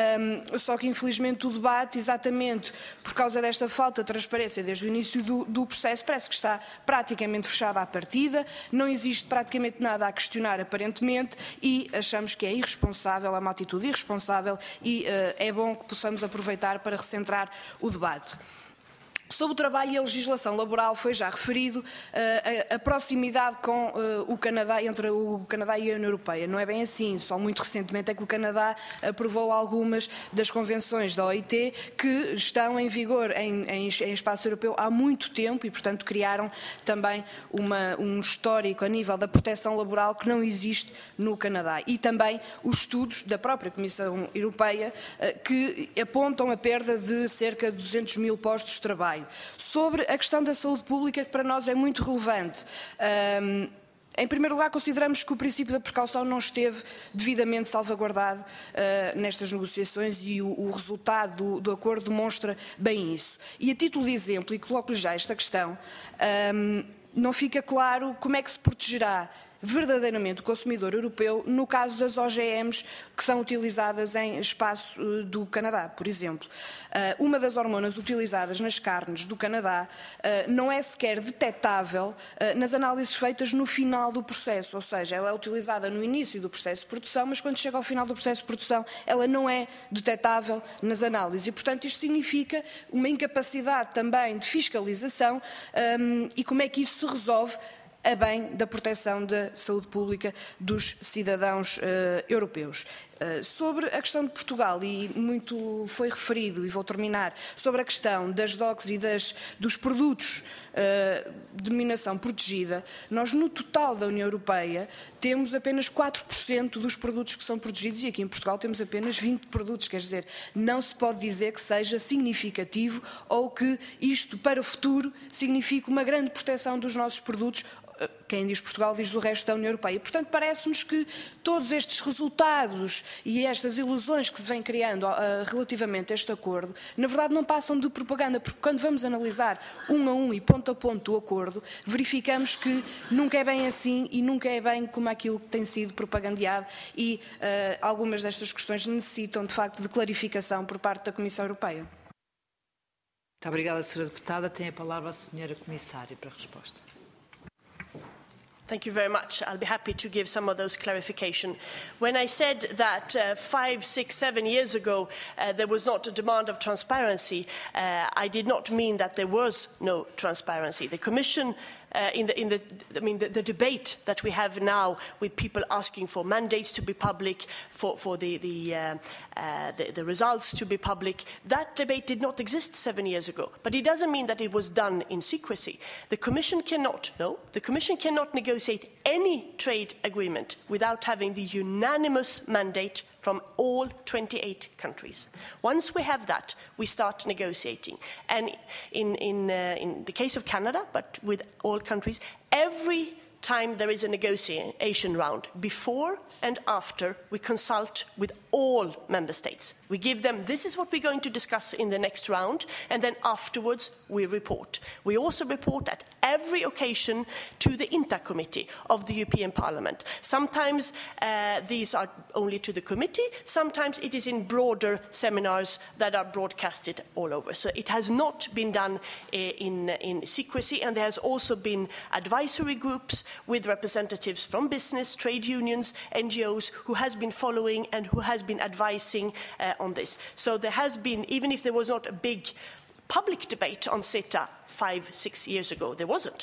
um, só que, infelizmente, o debate, exatamente por causa desta falta de transparência desde o início do, do processo, parece que está praticamente fechada à partida, não existe praticamente nada a questionar aparentemente e achamos que é irresponsável, é uma atitude irresponsável e uh, é bom que possamos aproveitar para recentrar o debate. Sobre o trabalho e a legislação laboral foi já referido uh, a, a proximidade com uh, o Canadá, entre o Canadá e a União Europeia. Não é bem assim, só muito recentemente é que o Canadá aprovou algumas das convenções da O I T que estão em vigor em, em, em espaço europeu há muito tempo e, portanto, criaram também uma, um histórico a nível da proteção laboral que não existe no Canadá. E também os estudos da própria Comissão Europeia uh, que apontam a perda de cerca de duzentos mil postos de trabalho. Trabalho. Sobre a questão da saúde pública, que para nós é muito relevante. Um, Em primeiro lugar, consideramos que o princípio da precaução não esteve devidamente salvaguardado uh, nestas negociações e o, o resultado do, do acordo demonstra bem isso. E a título de exemplo, e coloco-lhe já esta questão, um, não fica claro como é que se protegerá verdadeiramente o consumidor europeu no caso das O G Ms que são utilizadas em espaço do Canadá, por exemplo. Uma das hormonas utilizadas nas carnes do Canadá não é sequer detectável nas análises feitas no final do processo, ou seja, ela é utilizada no início do processo de produção, mas quando chega ao final do processo de produção ela não é detectável nas análises e, portanto, isto significa uma incapacidade também de fiscalização um, e como é que isso se resolve a bem da proteção da saúde pública dos cidadãos uh, europeus. Uh, sobre a questão de Portugal, e muito foi referido, e vou terminar, sobre a questão das D O Cs e das, dos produtos uh, de denominação protegida, nós no total da União Europeia temos apenas quatro por cento dos produtos que são protegidos e aqui em Portugal temos apenas vinte produtos, quer dizer, não se pode dizer que seja significativo ou que isto para o futuro signifique uma grande proteção dos nossos produtos. Quem diz Portugal diz do resto da União Europeia. Portanto, parece-nos que todos estes resultados e estas ilusões que se vêm criando uh, relativamente a este acordo, na verdade não passam de propaganda, porque quando vamos analisar um a um e ponto a ponto o acordo, verificamos que nunca é bem assim e nunca é bem como aquilo que tem sido propagandeado e uh, algumas destas questões necessitam, de facto, de clarificação por parte da Comissão Europeia. Muito obrigada, senhora Deputada. Tem a palavra a senhora Comissária para a resposta. Thank you very much. I'll be happy to give some of those clarification. When I said that uh, five, six, seven years ago uh, there was not a demand of transparency, uh, I did not mean that there was no transparency. The Commission Uh, in the, in the, I mean, the, the debate that we have now with people asking for mandates to be public, for, for the, the, uh, uh, the, the results to be public, that debate did not exist seven years ago. But it doesn't mean that it was done in secrecy. The Commission cannot, no, the Commission cannot negotiate any trade agreement without having the unanimous mandate from all twenty-eight countries. Once we have that, we start negotiating. And in, in, uh, in the case of Canada, but with all countries, every time there is a negotiation round, before and after, we consult with all member states. We give them, this is what we're going to discuss in the next round, and then afterwards we report. We also report at every occasion to the INTA committee of the European Parliament. Sometimes uh, these are only to the committee, sometimes it is in broader seminars that are broadcasted all over. So it has not been done uh, in, in secrecy, and there has also been advisory groups with representatives from business, trade unions, N G Os, who has been following and who has been advising uh, on this. So there has been, even if there was not a big public debate on CETA five, six years ago, there wasn't.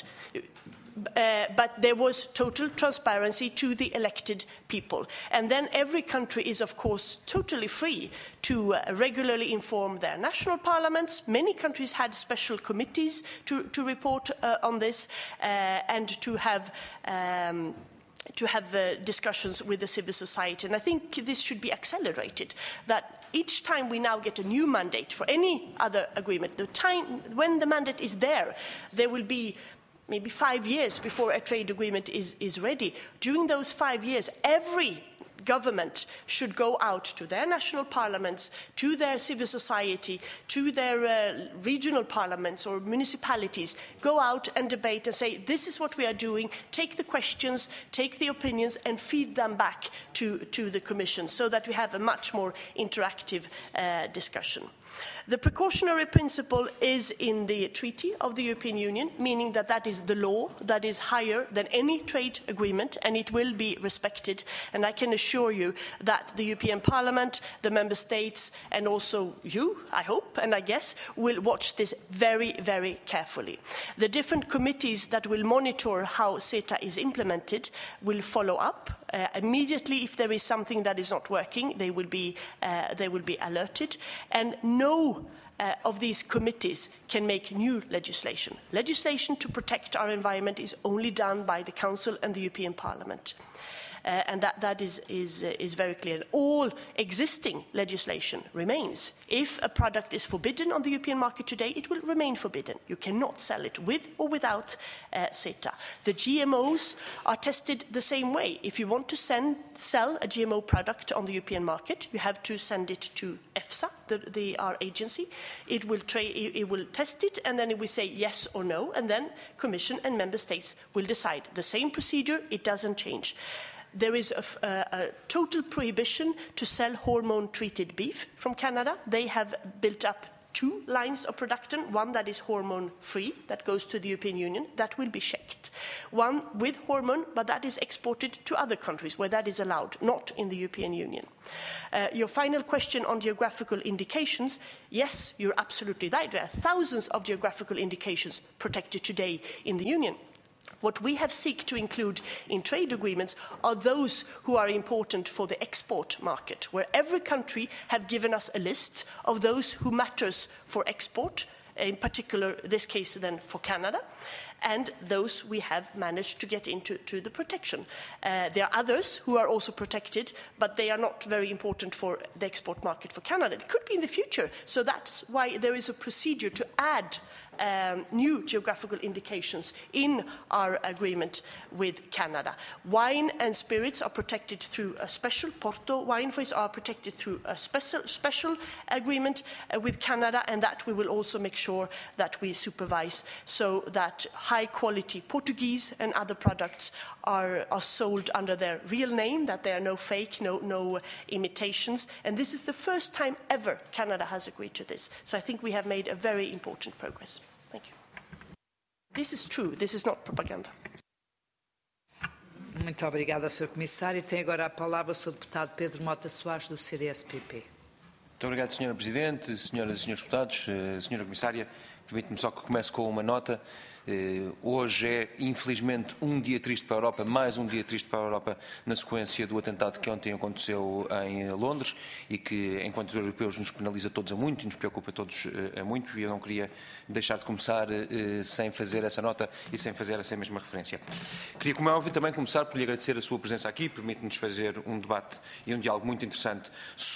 Uh, but there was total transparency to the elected people. And then every country is, of course, totally free to uh, regularly inform their national parliaments. Many countries had special committees to, to report uh, on this uh, and to have um, to have uh, discussions with the civil society. And I think this should be accelerated, that each time we now get a new mandate for any other agreement, the time when the mandate is there, there will be maybe five years before a trade agreement is, is ready. During those five years, every government should go out to their national parliaments, to their civil society, to their uh, regional parliaments or municipalities, go out and debate and say, this is what we are doing, take the questions, take the opinions and feed them back to, to the Commission so that we have a much more interactive uh, discussion. The precautionary principle is in the Treaty of the European Union, meaning that that is the law that is higher than any trade agreement, and it will be respected. And I can assure you that the European Parliament, the Member States, and also you, I hope, and I guess, will watch this very, very carefully. The different committees that will monitor how CETA is implemented will follow up. Uh, immediately, if there is something that is not working, they will be, uh, they will be alerted. And no Uh, of these committees can make new legislation. Legislation to protect our environment is only done by the Council and the European Parliament. Uh, and that, that is, is, uh, is very clear. All existing legislation remains. If a product is forbidden on the European market today, it will remain forbidden. You cannot sell it with or without uh, CETA. The G M Os are tested the same way. If you want to send, sell a G M O product on the European market, you have to send it to EFSA, the, the, our agency. It will, tra it, it will test it, and then it will say yes or no, and then Commission and Member States will decide. The same procedure, it doesn't change. There is a, a, a total prohibition to sell hormone-treated beef from Canada. They have built up two lines of production, one that is hormone-free, that goes to the European Union, that will be checked. One with hormone, but that is exported to other countries where that is allowed, not in the European Union. Uh, your final question on geographical indications, yes, you're absolutely right. There are thousands of geographical indications protected today in the Union. What we have sought to include in trade agreements are those who are important for the export market, where every country have given us a list of those who matters for export, in particular, this case then for Canada, and those we have managed to get into to the protection. Uh, there are others who are also protected, but they are not very important for the export market for Canada. It could be in the future, so that's why there is a procedure to add Um, new geographical indications in our agreement with Canada. Wine and spirits are protected through a special, Porto wine for are protected through a special, special agreement uh, with Canada, and that we will also make sure that we supervise so that high quality Portuguese and other products are, are sold under their real name, that there are no fake, no, no imitations. And this is the first time ever Canada has agreed to this. So I think we have made a very important progress. Thank you. This is true. This is not propaganda. Muito obrigada, senhor Comissário. Tem agora a palavra o senhor Deputado Pedro Mota Soares, do C D S P P. Muito obrigado, senhora Presidente, senhoras e senhores deputados, senhora Comissária. Permite-me só que comece com uma nota. Hoje é, infelizmente, um dia triste para a Europa, mais um dia triste para a Europa, na sequência do atentado que ontem aconteceu em Londres e que, enquanto europeus, nos penaliza todos a muito e nos preocupa todos a muito, e eu não queria deixar de começar sem fazer essa nota e sem fazer essa mesma referência. Queria, como é óbvio, também começar por lhe agradecer a sua presença aqui, permite-nos fazer um debate e um diálogo muito interessante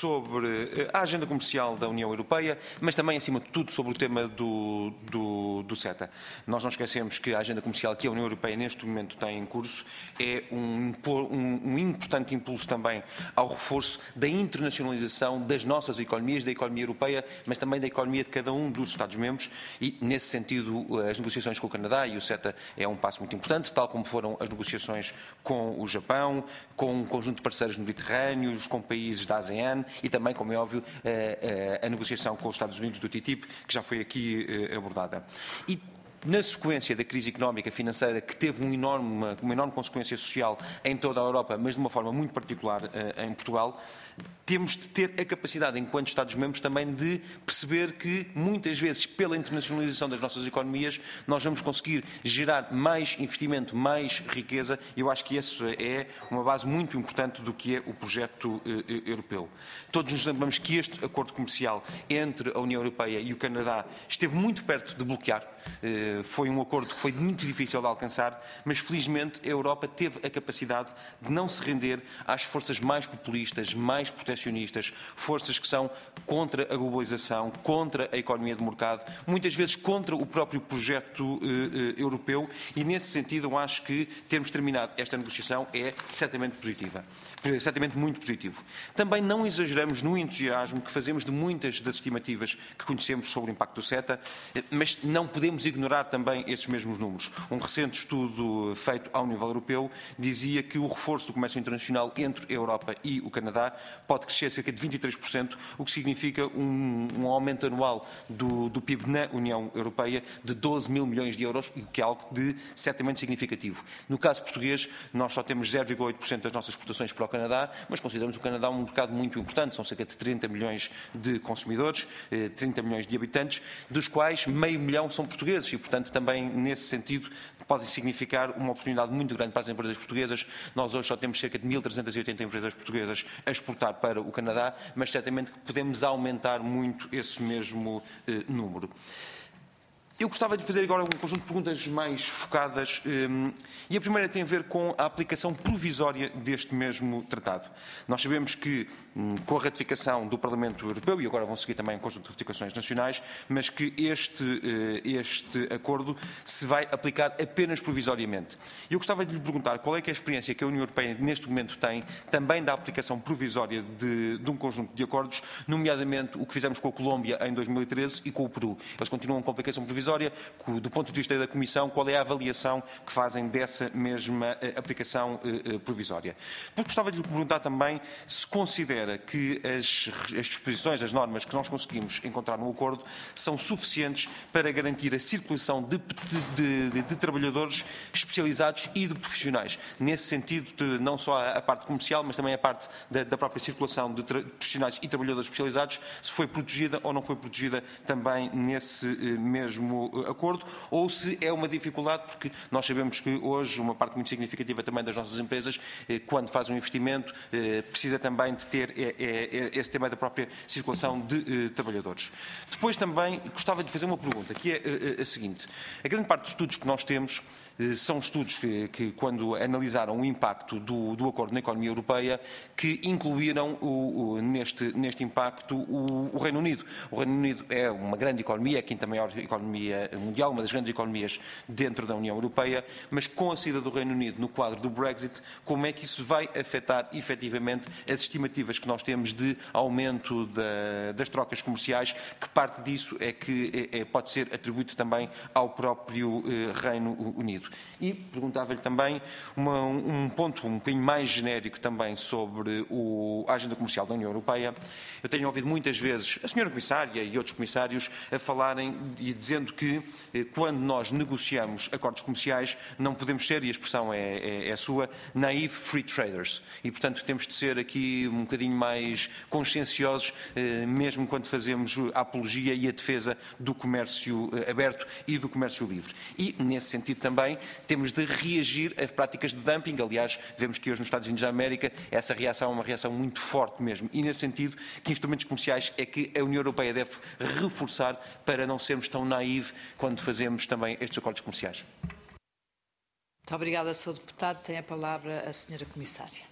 sobre a agenda comercial da União Europeia, mas também, acima de tudo, sobre o tema do, do, do CETA. Nós não esquecemos que a agenda comercial que a União Europeia neste momento tem em curso é um, um, um importante impulso também ao reforço da internacionalização das nossas economias, da economia europeia, mas também da economia de cada um dos Estados-membros, e nesse sentido as negociações com o Canadá e o CETA é um passo muito importante, tal como foram as negociações com o Japão, com um conjunto de parceiros mediterrâneos, com países da ASEAN e também, como é óbvio, a, a, a negociação com os Estados Unidos do T T I P, que já foi aqui abordada. E na sequência da crise económica e financeira, que teve um enorme, uma, uma enorme consequência social em toda a Europa, mas de uma forma muito particular uh, em Portugal, temos de ter a capacidade, enquanto Estados-membros, também de perceber que, muitas vezes, pela internacionalização das nossas economias, nós vamos conseguir gerar mais investimento, mais riqueza, e eu acho que isso é uma base muito importante do que é o projeto uh, europeu. Todos nos lembramos que este acordo comercial entre a União Europeia e o Canadá esteve muito perto de bloquear. Uh, Foi um acordo que foi muito difícil de alcançar, mas felizmente a Europa teve a capacidade de não se render às forças mais populistas, mais protecionistas, forças que são contra a globalização, contra a economia de mercado, muitas vezes contra o próprio projeto uh, uh, europeu, e nesse sentido eu acho que termos terminado esta negociação é certamente positiva. Certamente muito positivo. Também não exageramos no entusiasmo que fazemos de muitas das estimativas que conhecemos sobre o impacto do CETA, mas não podemos ignorar também esses mesmos números. Um recente estudo feito ao nível europeu dizia que o reforço do comércio internacional entre a Europa e o Canadá pode crescer cerca de vinte e três por cento, o que significa um, um aumento anual do, do P I B na União Europeia de doze mil milhões de euros, o que é algo de certamente significativo. No caso português, nós só temos zero vírgula oito por cento das nossas exportações para o Canadá, mas consideramos o Canadá um mercado muito importante, são cerca de trinta milhões de consumidores, trinta milhões de habitantes, dos quais meio milhão são portugueses e, portanto, também nesse sentido pode significar uma oportunidade muito grande para as empresas portuguesas. Nós hoje só temos cerca de mil trezentas e oitenta empresas portuguesas a exportar para o Canadá, mas certamente que podemos aumentar muito esse mesmo eh, número. Eu gostava de fazer agora um conjunto de perguntas mais focadas, um, e a primeira tem a ver com a aplicação provisória deste mesmo tratado. Nós sabemos que, um, com a ratificação do Parlamento Europeu, e agora vão seguir também um conjunto de ratificações nacionais, mas que este, uh, este acordo se vai aplicar apenas provisoriamente. Eu gostava de lhe perguntar qual é que é a experiência que a União Europeia neste momento tem, também da aplicação provisória de, de um conjunto de acordos, nomeadamente o que fizemos com a Colômbia em dois mil e treze e com o Peru. Eles continuam com a aplicação provisória. Do ponto de vista da Comissão, qual é a avaliação que fazem dessa mesma uh, aplicação uh, uh, provisória? Porque gostava de lhe perguntar também se considera que as, as disposições, as normas que nós conseguimos encontrar no acordo são suficientes para garantir a circulação de, de, de, de trabalhadores especializados e de profissionais. Nesse sentido, de, não só a, a parte comercial, mas também a parte da, da própria circulação de tra, profissionais e trabalhadores especializados, se foi protegida ou não foi protegida também nesse uh, mesmo uh, acordo, ou se é uma dificuldade, porque nós sabemos que hoje uma parte muito significativa também das nossas empresas, eh, quando faz um investimento, eh, precisa também de ter eh, eh, esse tema da própria circulação de eh, trabalhadores. Depois também gostava de fazer uma pergunta, que é eh, a seguinte. A grande parte dos estudos que nós temos são estudos que, que quando analisaram o impacto do, do acordo na economia europeia, que incluíram o, o, neste, neste impacto o, o Reino Unido. O Reino Unido é uma grande economia, é a quinta maior economia mundial, uma das grandes economias dentro da União Europeia, mas com a saída do Reino Unido no quadro do Brexit, como é que isso vai afetar efetivamente as estimativas que nós temos de aumento da, das trocas comerciais, que parte disso é que é, é, pode ser atribuído também ao próprio eh, Reino Unido. E perguntava-lhe também uma, um ponto um bocadinho mais genérico também sobre o, a agenda comercial da União Europeia. Eu tenho ouvido muitas vezes a senhora Comissária e outros comissários a falarem e dizendo que eh, quando nós negociamos acordos comerciais não podemos ser, e a expressão é, é, é sua, naive free traders. E, portanto, temos de ser aqui um bocadinho mais conscienciosos, eh, mesmo quando fazemos a apologia e a defesa do comércio eh, aberto e do comércio livre. E, nesse sentido também, temos de reagir a práticas de dumping. Aliás, vemos que hoje nos Estados Unidos da América essa reação é uma reação muito forte mesmo. E nesse sentido, que instrumentos comerciais é que a União Europeia deve reforçar para não sermos tão naivos quando fazemos também estes acordos comerciais? Muito obrigada, senhor Deputado. Tem a palavra a senhora Comissária.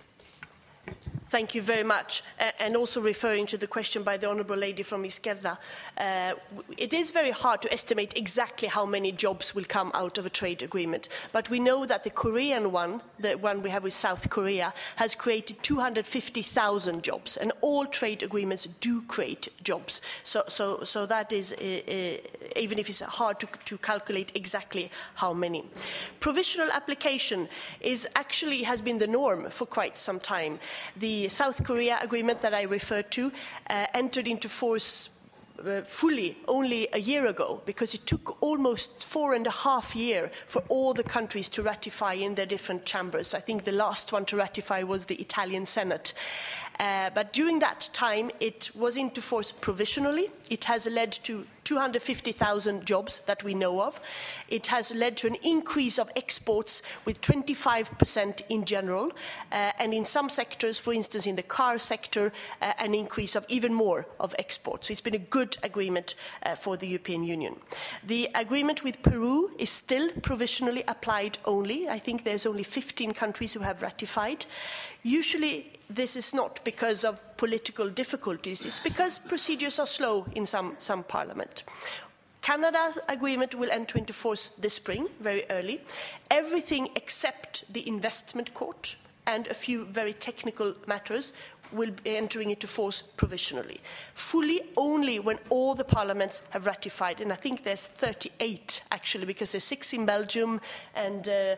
Thank you very much. Uh, and also referring to the question by the Honourable Lady from Izquierda, uh, it is very hard to estimate exactly how many jobs will come out of a trade agreement. But we know that the Korean one, the one we have with South Korea, has created two hundred fifty thousand jobs. And all trade agreements do create jobs. So, so, so that is, uh, uh, even if it's hard to, to calculate exactly how many. Provisional application is actually has been the norm for quite some time. The South Korea agreement that I referred to uh, entered into force uh, fully only a year ago, because it took almost four and a half years for all the countries to ratify in their different chambers. I think the last one to ratify was the Italian Senate. Uh, but during that time, it was into force provisionally. It has led to two hundred fifty thousand jobs that we know of. It has led to an increase of exports with twenty-five percent in general, uh, and in some sectors, for instance, in the car sector, uh, an increase of even more of exports. So it's been a good agreement uh, for the European Union. The agreement with Peru is still provisionally applied only. I think there's only fifteen countries who have ratified. Usually, this is not because of political difficulties, it's because procedures are slow in some, some parliament. Canada's agreement will enter into force this spring, very early. Everything except the investment court and a few very technical matters will be entering into force provisionally. Fully only when all the parliaments have ratified, and I think there's thirty-eight actually, because there's six in Belgium and uh,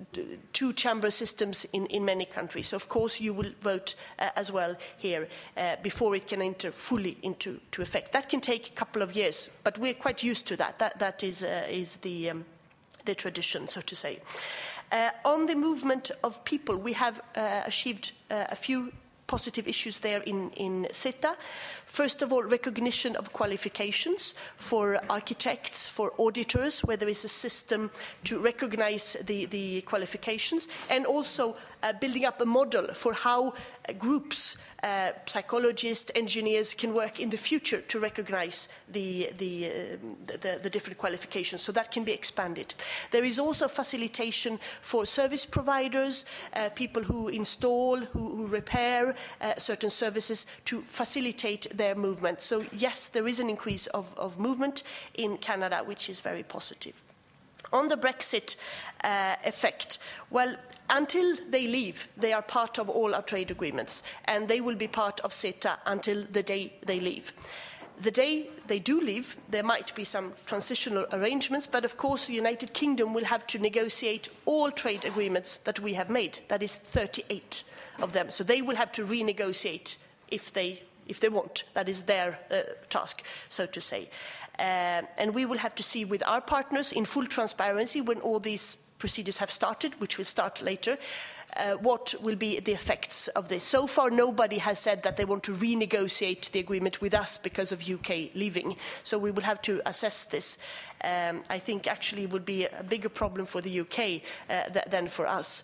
two chamber systems in, in many countries. So of course you will vote uh, as well here uh, before it can enter fully into to effect. That can take a couple of years, but we're quite used to that. That, that is, uh, is the, um, the tradition, so to say. Uh, on the movement of people, we have uh, achieved uh, a few positive issues there in, in CETA. First of all, recognition of qualifications for architects, for auditors, where there is a system to recognize the, the qualifications, and also uh, building up a model for how uh, groups, uh, psychologists, engineers can work in the future to recognize the, the, uh, the, the different qualifications. So that can be expanded. There is also facilitation for service providers, uh, people who install, who, who repair uh, certain services, to facilitate their movement. So yes, there is an increase of, of movement in Canada, which is very positive. On the Brexit uh, effect, well, until they leave, they are part of all our trade agreements, and they will be part of CETA until the day they leave. The day they do leave, there might be some transitional arrangements, but of course the United Kingdom will have to negotiate all trade agreements that we have made. That is thirty-eight of them. So they will have to renegotiate if they, if they want. That is their uh, task, so to say. Uh, and we will have to see with our partners in full transparency when all these procedures have started, which will start later, uh, what will be the effects of this. So far, nobody has said that they want to renegotiate the agreement with us because of U K leaving. So we will have to assess this. Um, I think actually it would be a bigger problem for the U K uh, th than for us.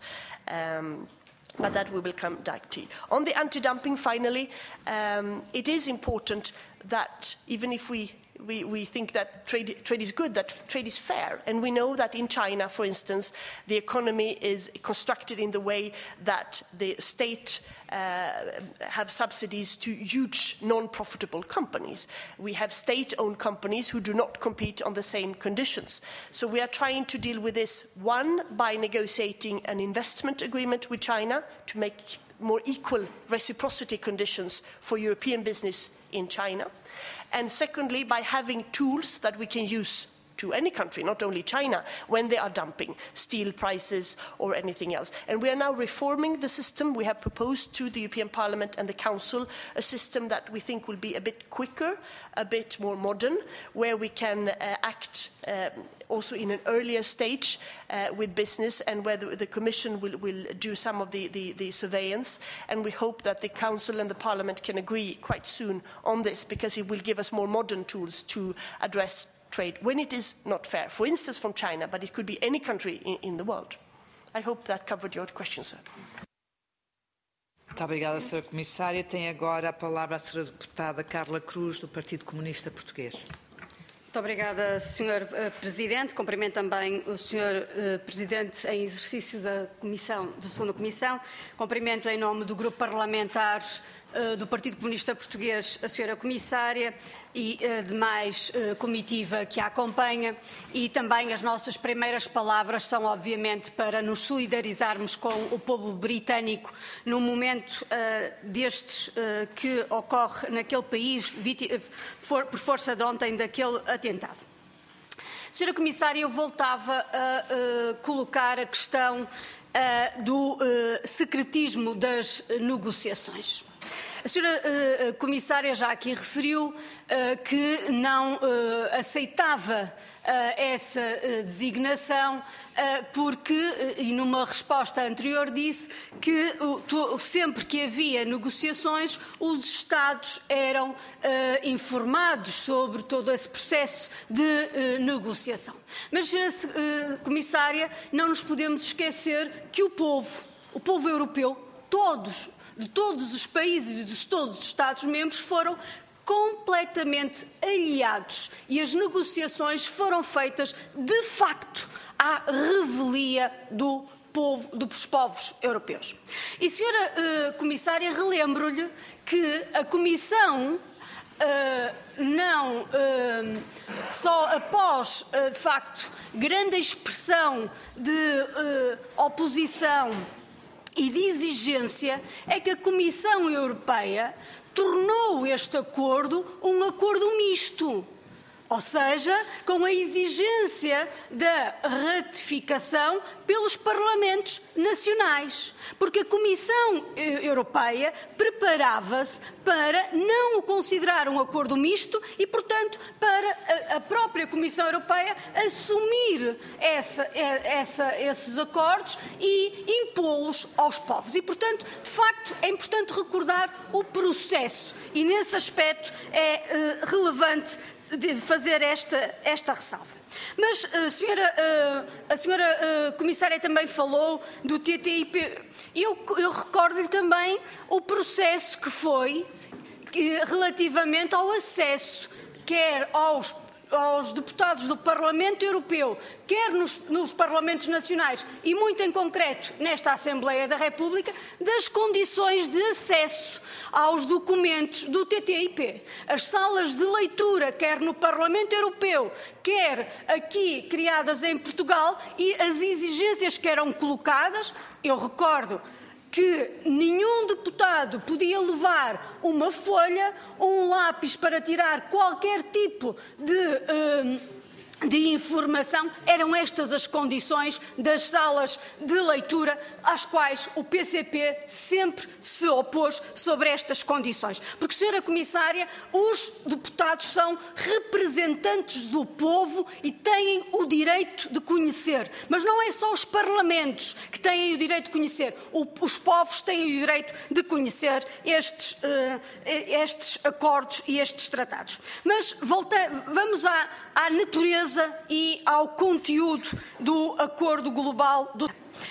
Um, But that we will come back to. On the anti-dumping, finally, um, it is important that even if we, we, we think that trade, trade is good, that trade is fair. And we know that in China, for instance, the economy is constructed in the way that the state uh, have subsidies to huge non-profitable companies. We have state-owned companies who do not compete on the same conditions. So we are trying to deal with this, one, by negotiating an investment agreement with China to make more equal reciprocity conditions for European business in China. And secondly, by having tools that we can use to any country, not only China, when they are dumping steel prices or anything else. And we are now reforming the system. We have proposed to the European Parliament and the Council a system that we think will be a bit quicker, a bit more modern, where we can uh, act uh, also in an earlier stage uh, with business, and where the, the Commission will, will do some of the, the, the surveillance. And we hope that the Council and the Parliament can agree quite soon on this, because it will give us more modern tools to address trade when it is not fair, for instance from China, but it could be any country in, in the world. I hope that covered your question, sir. Muito obrigada, senhora Comissária. Tem agora a palavra a senhora Deputada Carla Cruz, do Partido Comunista Português. Muito obrigada, senhor Presidente. Cumprimento também o senhor Presidente em exercício da Comissão, da segunda Comissão. Cumprimento em nome do Grupo Parlamentar do Partido Comunista Português a senhora Comissária e a demais comitiva que a acompanha, e também as nossas primeiras palavras são obviamente para nos solidarizarmos com o povo britânico num momento uh, destes uh, que ocorre naquele país for, por força de ontem daquele atentado. senhora Comissária, eu voltava a uh, colocar a questão uh, do uh, secretismo das negociações. A senhora uh, Comissária já aqui referiu uh, que não uh, aceitava uh, essa uh, designação uh, porque, uh, e numa resposta anterior disse que uh, tu, sempre que havia negociações os Estados eram uh, informados sobre todo esse processo de uh, negociação. Mas, uh, Comissária, não nos podemos esquecer que o povo, o povo europeu, todos de todos os países e de todos os Estados-membros foram completamente aliados e as negociações foram feitas, de facto, à revelia do povo, dos povos europeus. E, senhora uh, Comissária, relembro-lhe que a Comissão uh, não, uh, só após, uh, de facto, grande expressão de uh, oposição e de exigência, é que a Comissão Europeia tornou este acordo um acordo misto. ou seja, com a exigência da ratificação pelos parlamentos nacionais, porque a Comissão Europeia preparava-se para não o considerar um acordo misto e, portanto, para a própria Comissão Europeia assumir essa, essa, esses acordos e impô-los aos povos. E, portanto, de facto, é importante recordar o processo e, nesse aspecto, é uh, relevante de fazer esta, esta ressalva. Mas a senhora, a senhora Comissária também falou do T T I P. Eu, eu recordo-lhe também o processo que foi relativamente ao acesso, quer aos aos deputados do Parlamento Europeu, quer nos, nos Parlamentos Nacionais e, muito em concreto, nesta Assembleia da República, das condições de acesso aos documentos do T T I P. As salas de leitura, quer no Parlamento Europeu, quer aqui criadas em Portugal, e as exigências que eram colocadas, eu recordo que nenhum deputado podia levar uma folha ou um lápis para tirar qualquer tipo de, uh, de informação. Eram estas as condições das salas de leitura às quais o P C P sempre se opôs sobre estas condições. Porque, senhora Comissária, os deputados são representantes do povo e têm o direito de conhecer. Mas não é só os parlamentos que têm o direito de conhecer. O, os povos têm o direito de conhecer estes, uh, estes acordos e estes tratados. Mas volta, vamos à, à natureza e ao conteúdo do acordo global do...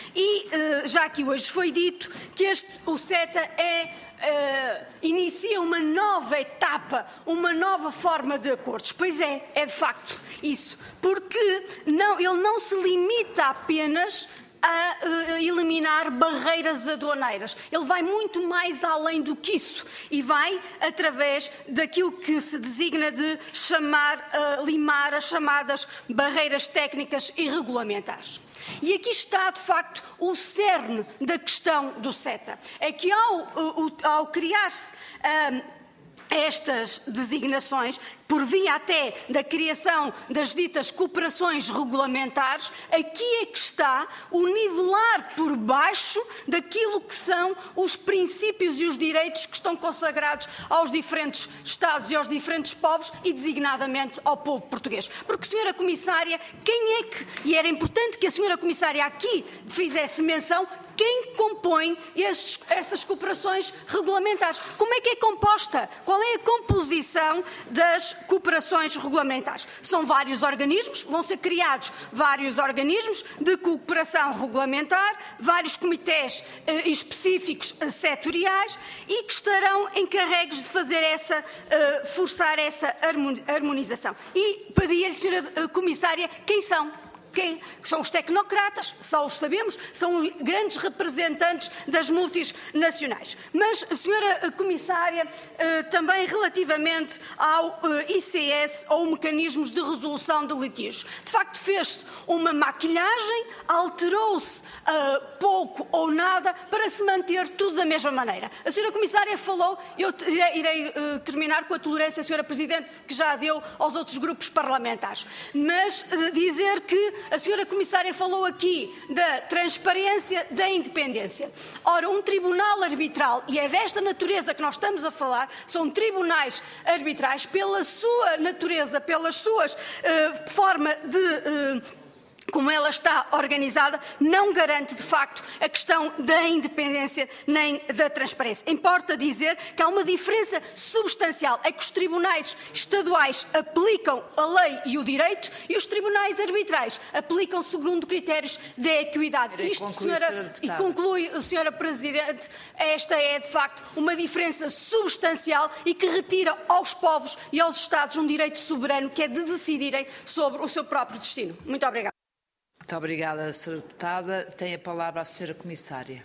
E uh, já aqui hoje foi dito que este, o CETA é, uh, inicia uma nova etapa, uma nova forma de acordos. Pois é, é de facto isso, porque não, ele não se limita apenas a uh, eliminar barreiras aduaneiras. Ele vai muito mais além do que isso e vai através daquilo que se designa de chamar, uh, limar as chamadas barreiras técnicas e regulamentares. E aqui está, de facto, o cerne da questão do CETA. É que ao, uh, ao criar-se uh, estas designações, por via até da criação das ditas cooperações regulamentares, aqui é que está o nivelar por baixo daquilo que são os princípios e os direitos que estão consagrados aos diferentes Estados e aos diferentes povos e, designadamente, ao povo português. Porque, senhora Comissária, quem é que, e era importante que a senhora Comissária aqui fizesse menção, quem compõe estes, estas cooperações regulamentares? Como é que é composta? Qual é a composição das cooperações regulamentares? São vários organismos, vão ser criados vários organismos de cooperação regulamentar, vários comitês eh, específicos eh, setoriais e que estarão encarregues de fazer essa, eh, forçar essa harmonização. E pedia-lhe, senhora Comissária, quem são? Quem são os tecnocratas, só os sabemos, são os grandes representantes das multinacionais. Mas, senhora Comissária, também relativamente ao I C S, ou mecanismos de resolução de litígios. De facto, fez-se uma maquilhagem, alterou-se uh, pouco ou nada para se manter tudo da mesma maneira. A senhora Comissária falou, eu irei, irei uh, terminar com a tolerância, senhora Presidente, que já deu aos outros grupos parlamentares, mas uh, dizer que a senhora Comissária falou aqui da transparência, da independência. Ora, um tribunal arbitral, e é desta natureza que nós estamos a falar, são tribunais arbitrais, pela sua natureza, pelas suas uh, forma de... Uh, como ela está organizada, não garante, de facto, a questão da independência nem da transparência. Importa dizer que há uma diferença substancial, é que os tribunais estaduais aplicam a lei e o direito e os tribunais arbitrais aplicam segundo critérios de equidade. Isto, senhora, e conclui, senhora Presidente, esta é, de facto, uma diferença substancial e que retira aos povos e aos Estados um direito soberano que é de decidirem sobre o seu próprio destino. Muito obrigada. Muito obrigada, senhora Deputada. Tem a palavra a senhora Comissária.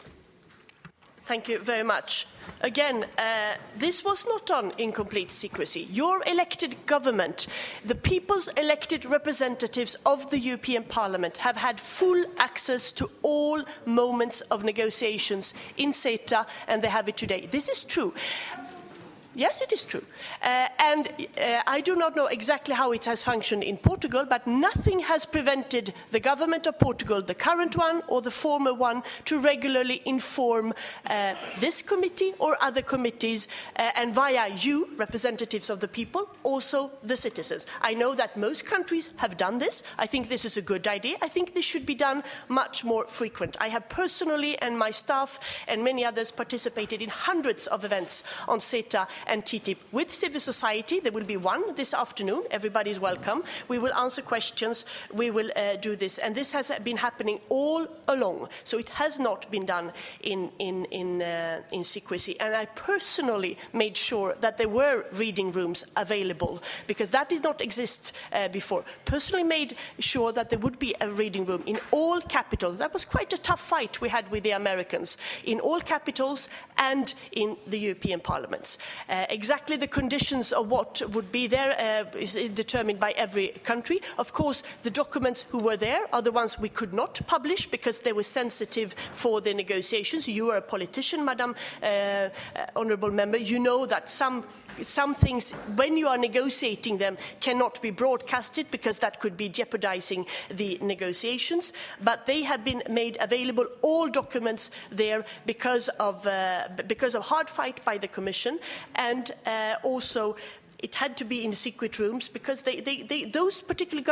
Thank you very much. Again, uh, this was not done in complete secrecy. Your elected government, the people's elected representatives of the European Parliament, have had full access to all moments of negotiations in CETA, and they have it today. This is true. Yes, it is true. Uh, And uh, I do not know exactly how it has functioned in Portugal, but nothing has prevented the government of Portugal, the current one or the former one, to regularly inform uh, this committee or other committees, uh, and via you, representatives of the people, also the citizens. I know that most countries have done this. I think this is a good idea. I think this should be done much more frequent. I have personally, and my staff and many others, participated in hundreds of events on CETA and T T I P with civil society. There will be one this afternoon. Everybody is welcome. We will answer questions. We will uh, do this. And this has been happening all along. So it has not been done in, in, in, uh, in secrecy. And I personally made sure that there were reading rooms available, because that did not exist uh, before. Personally made sure that there would be a reading room in all capitals. That was quite a tough fight we had with the Americans, in all capitals and in the European parliaments. Uh, exactly the conditions of what would be there uh, is, is determined by every country. Of course, the documents who were there are the ones we could not publish because they were sensitive for the negotiations. You are a politician, Madam uh, uh, Honourable Member. You know that some Some things, when you are negotiating them, cannot be broadcasted because that could be jeopardizing the negotiations. But they have been made available, all documents there, because of, uh, because of hard fight by the Commission, and uh, also it had to be in secret rooms because they, they, they, those particular,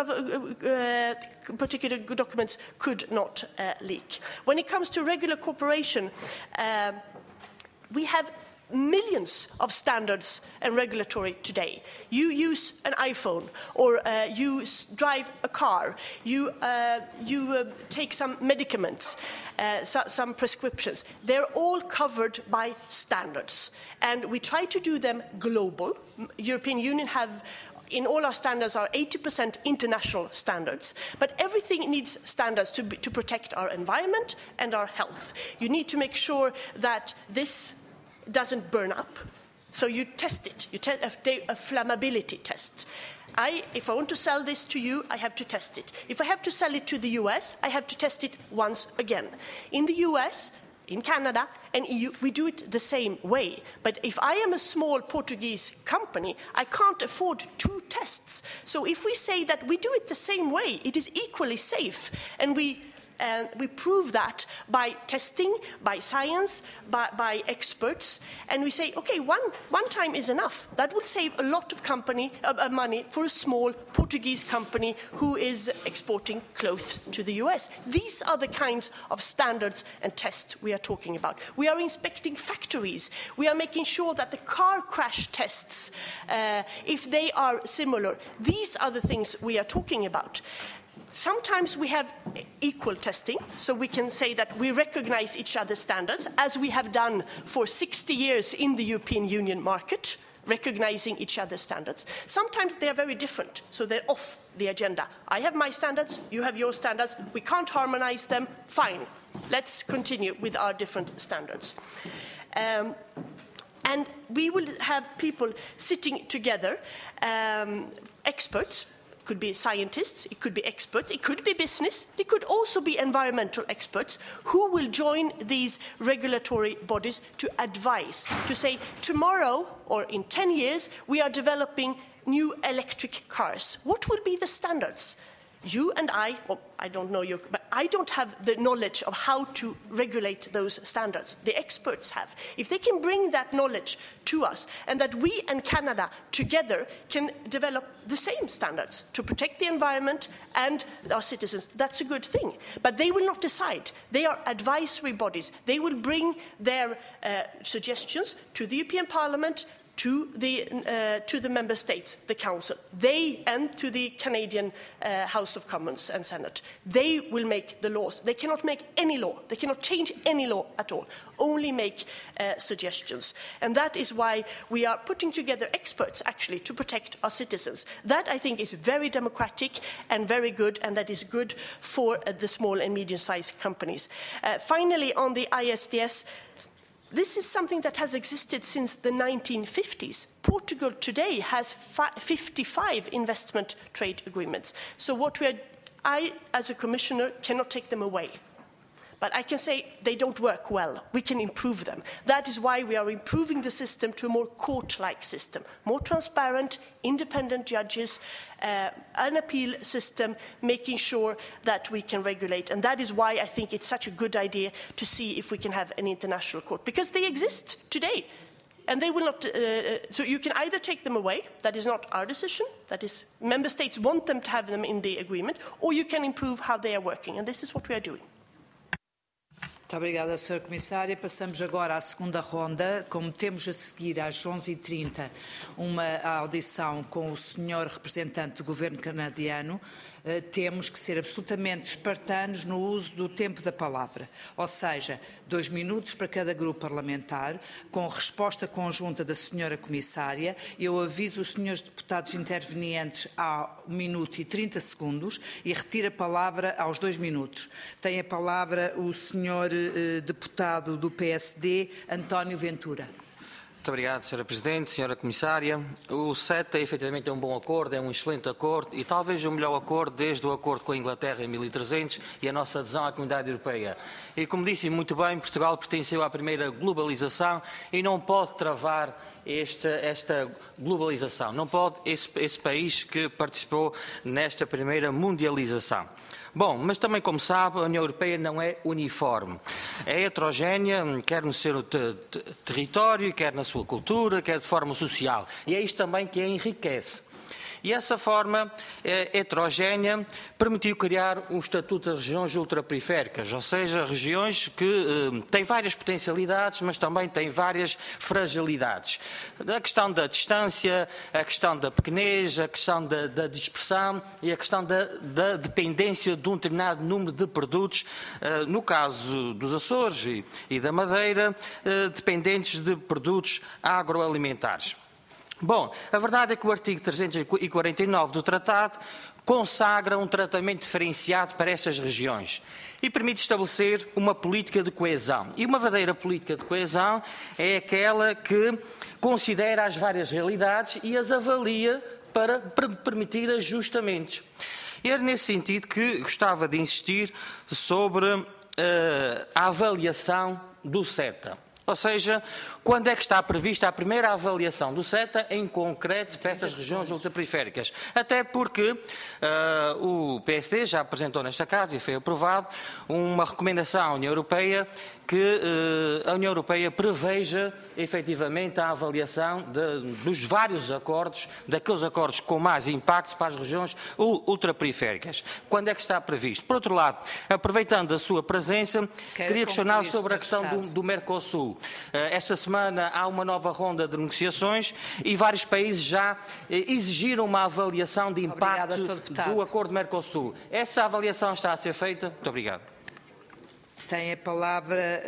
uh, particular documents could not uh, leak. When it comes to regular cooperation, uh, we have millions of standards and regulatory today. You use an iPhone, or uh, you drive a car, you, uh, you uh, take some medicaments, uh, so, some prescriptions. They're all covered by standards. And we try to do them global. European Union have in all our standards are eighty percent international standards, but everything needs standards to, be, to protect our environment and our health. You need to make sure that this doesn't burn up, so you test it. You test a, a flammability test. I, if I want to sell this to you, I have to test it. If I have to sell it to the U S, I have to test it once again. In the U S, in Canada and E U, we do it the same way. But if I am a small Portuguese company, I can't afford two tests. So if we say that we do it the same way, it is equally safe, and we And we prove that by testing, by science, by, by experts. And we say, okay, one, one time is enough. That will save a lot of company, uh, money for a small Portuguese company who is exporting clothes to the U S. These are the kinds of standards and tests we are talking about. We are inspecting factories. We are making sure that the car crash tests, uh, if they are similar, these are the things we are talking about. Sometimes we have equal testing, so we can say that we recognize each other's standards, as we have done for sixty years in the European Union market, recognizing each other's standards. Sometimes they are very different, so they're off the agenda. I have my standards, you have your standards, we can't harmonize them, fine. Let's continue with our different standards. Um, and we will have people sitting together, um, experts. It could be scientists, it could be experts, it could be business, it could also be environmental experts who will join these regulatory bodies to advise, to say tomorrow or in ten years we are developing new electric cars. What will be the standards? You and I, well, I don't know you, but I don't have the knowledge of how to regulate those standards. The experts have. If they can bring that knowledge to us, and that we and Canada together can develop the same standards to protect the environment and our citizens, that's a good thing. But they will not decide. They are advisory bodies. They will bring their uh, suggestions to the European Parliament, to the, uh, to the member states, the council, they and to the Canadian uh, House of Commons and Senate. They will make the laws. They cannot make any law. They cannot change any law at all, only make uh, suggestions. And that is why we are putting together experts, actually, to protect our citizens. That, I think, is very democratic and very good, and that is good for uh, the small and medium-sized companies. Uh, finally, on the I S D S, this is something that has existed since the nineteen fifties. Portugal today has fifty-five investment trade agreements. So what we are, I, as a commissioner, cannot take them away. But I can say they don't work well. We can improve them. That is why we are improving the system to a more court-like system, more transparent, independent judges, uh, an appeal system, making sure that we can regulate. And that is why I think it's such a good idea to see if we can have an international court, because they exist today. And they will not, uh, so you can either take them away, that is not our decision, that is, member states want them to have them in the agreement, or you can improve how they are working, and this is what we are doing. Muito obrigada, senhora Comissária. Passamos agora à segunda ronda. Como temos a seguir às onze e trinta uma audição com o senhor representante do governo canadiano, temos que ser absolutamente espartanos no uso do tempo da palavra. Ou seja, dois minutos para cada grupo parlamentar, com resposta conjunta da senhora Comissária. Eu aviso os senhores deputados intervenientes ao minuto e trinta segundos e retiro a palavra aos dois minutos. Tem a palavra o senhor eh, deputado do P S D, António Ventura. Muito obrigado, senhora Presidente, senhora Comissária. O CETA, efetivamente, é um bom acordo, é um excelente acordo e talvez o melhor acordo desde o acordo com a Inglaterra em mil e trezentos e a nossa adesão à Comunidade Europeia. E, como disse muito bem, Portugal pertenceu à primeira globalização e não pode travar esta, esta globalização. Não pode esse, esse país que participou nesta primeira mundialização. Bom, mas também, como sabe, a União Europeia não é uniforme. É heterogénea, quer no seu te te território, quer na sua cultura, quer de forma social. E é isto também que a enriquece. E essa forma eh, heterogénea permitiu criar um estatuto das regiões ultraperiféricas, ou seja, regiões que eh, têm várias potencialidades, mas também têm várias fragilidades. A questão da distância, a questão da pequenez, a questão da, da dispersão e a questão da, da dependência de um determinado número de produtos, eh, no caso dos Açores e, e da Madeira, eh, dependentes de produtos agroalimentares. Bom, a verdade é que o artigo trezentos e quarenta e nove do Tratado consagra um tratamento diferenciado para estas regiões e permite estabelecer uma política de coesão. E uma verdadeira política de coesão é aquela que considera as várias realidades e as avalia para permitir ajustamentos. E era nesse sentido que gostava de insistir sobre uh, a avaliação do CETA. Ou seja, quando é que está prevista a primeira avaliação do CETA, em concreto, para essas regiões ultraperiféricas? Até porque uh, o P S D já apresentou nesta casa, e foi aprovado, uma recomendação à União Europeia que uh, a União Europeia preveja, efetivamente, a avaliação de, dos vários acordos, daqueles acordos com mais impacto para as regiões ultraperiféricas. Quando é que está previsto? Por outro lado, aproveitando a sua presença, Quero queria questionar sobre a questão do, do Mercosul. Esta semana há uma nova ronda de negociações e vários países já exigiram uma avaliação de impacto Obrigada, do acordo Mercosul. Essa avaliação está a ser feita? Muito obrigado. Tem a palavra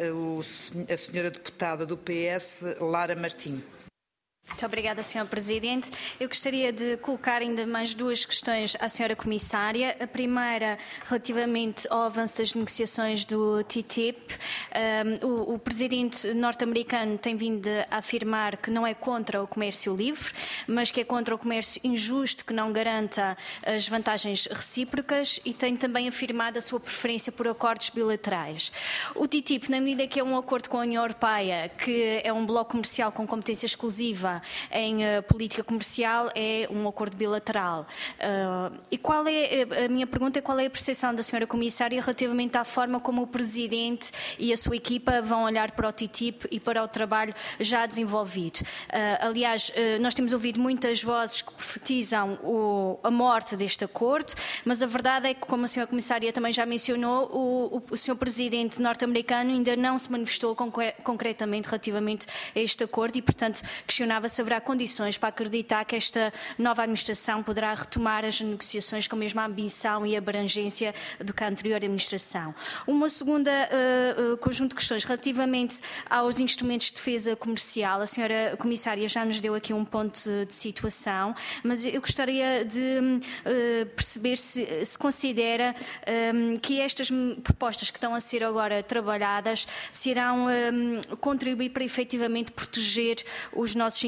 a senhora deputada do P S, Lara Martim. Muito obrigada, senhora Presidente. Eu gostaria de colocar ainda mais duas questões à senhora Comissária. A primeira, relativamente ao avanço das negociações do T T I P. Um, o, o Presidente norte-americano tem vindo a afirmar que não é contra o comércio livre, mas que é contra o comércio injusto, que não garanta as vantagens recíprocas, e tem também afirmado a sua preferência por acordos bilaterais. O T T I P, na medida que é um acordo com a União Europeia, que é um bloco comercial com competência exclusiva em uh, política comercial, é um acordo bilateral. Uh, e qual é, a minha pergunta é qual é a percepção da senhora Comissária relativamente à forma como o Presidente e a sua equipa vão olhar para o T T I P e para o trabalho já desenvolvido. Uh, aliás, uh, nós temos ouvido muitas vozes que profetizam o, a morte deste acordo, mas a verdade é que, como a senhora Comissária também já mencionou, o, o, o senhor Presidente norte-americano ainda não se manifestou concre concretamente relativamente a este acordo e, portanto, questionava se haverá condições para acreditar que esta nova administração poderá retomar as negociações com a mesma ambição e abrangência do que a anterior administração. Uma segunda uh, uh, conjunto de questões relativamente aos instrumentos de defesa comercial. A senhora Comissária já nos deu aqui um ponto de, de situação, mas eu gostaria de uh, perceber se, se considera um, que estas propostas que estão a ser agora trabalhadas se irão um, contribuir para efetivamente proteger os nossos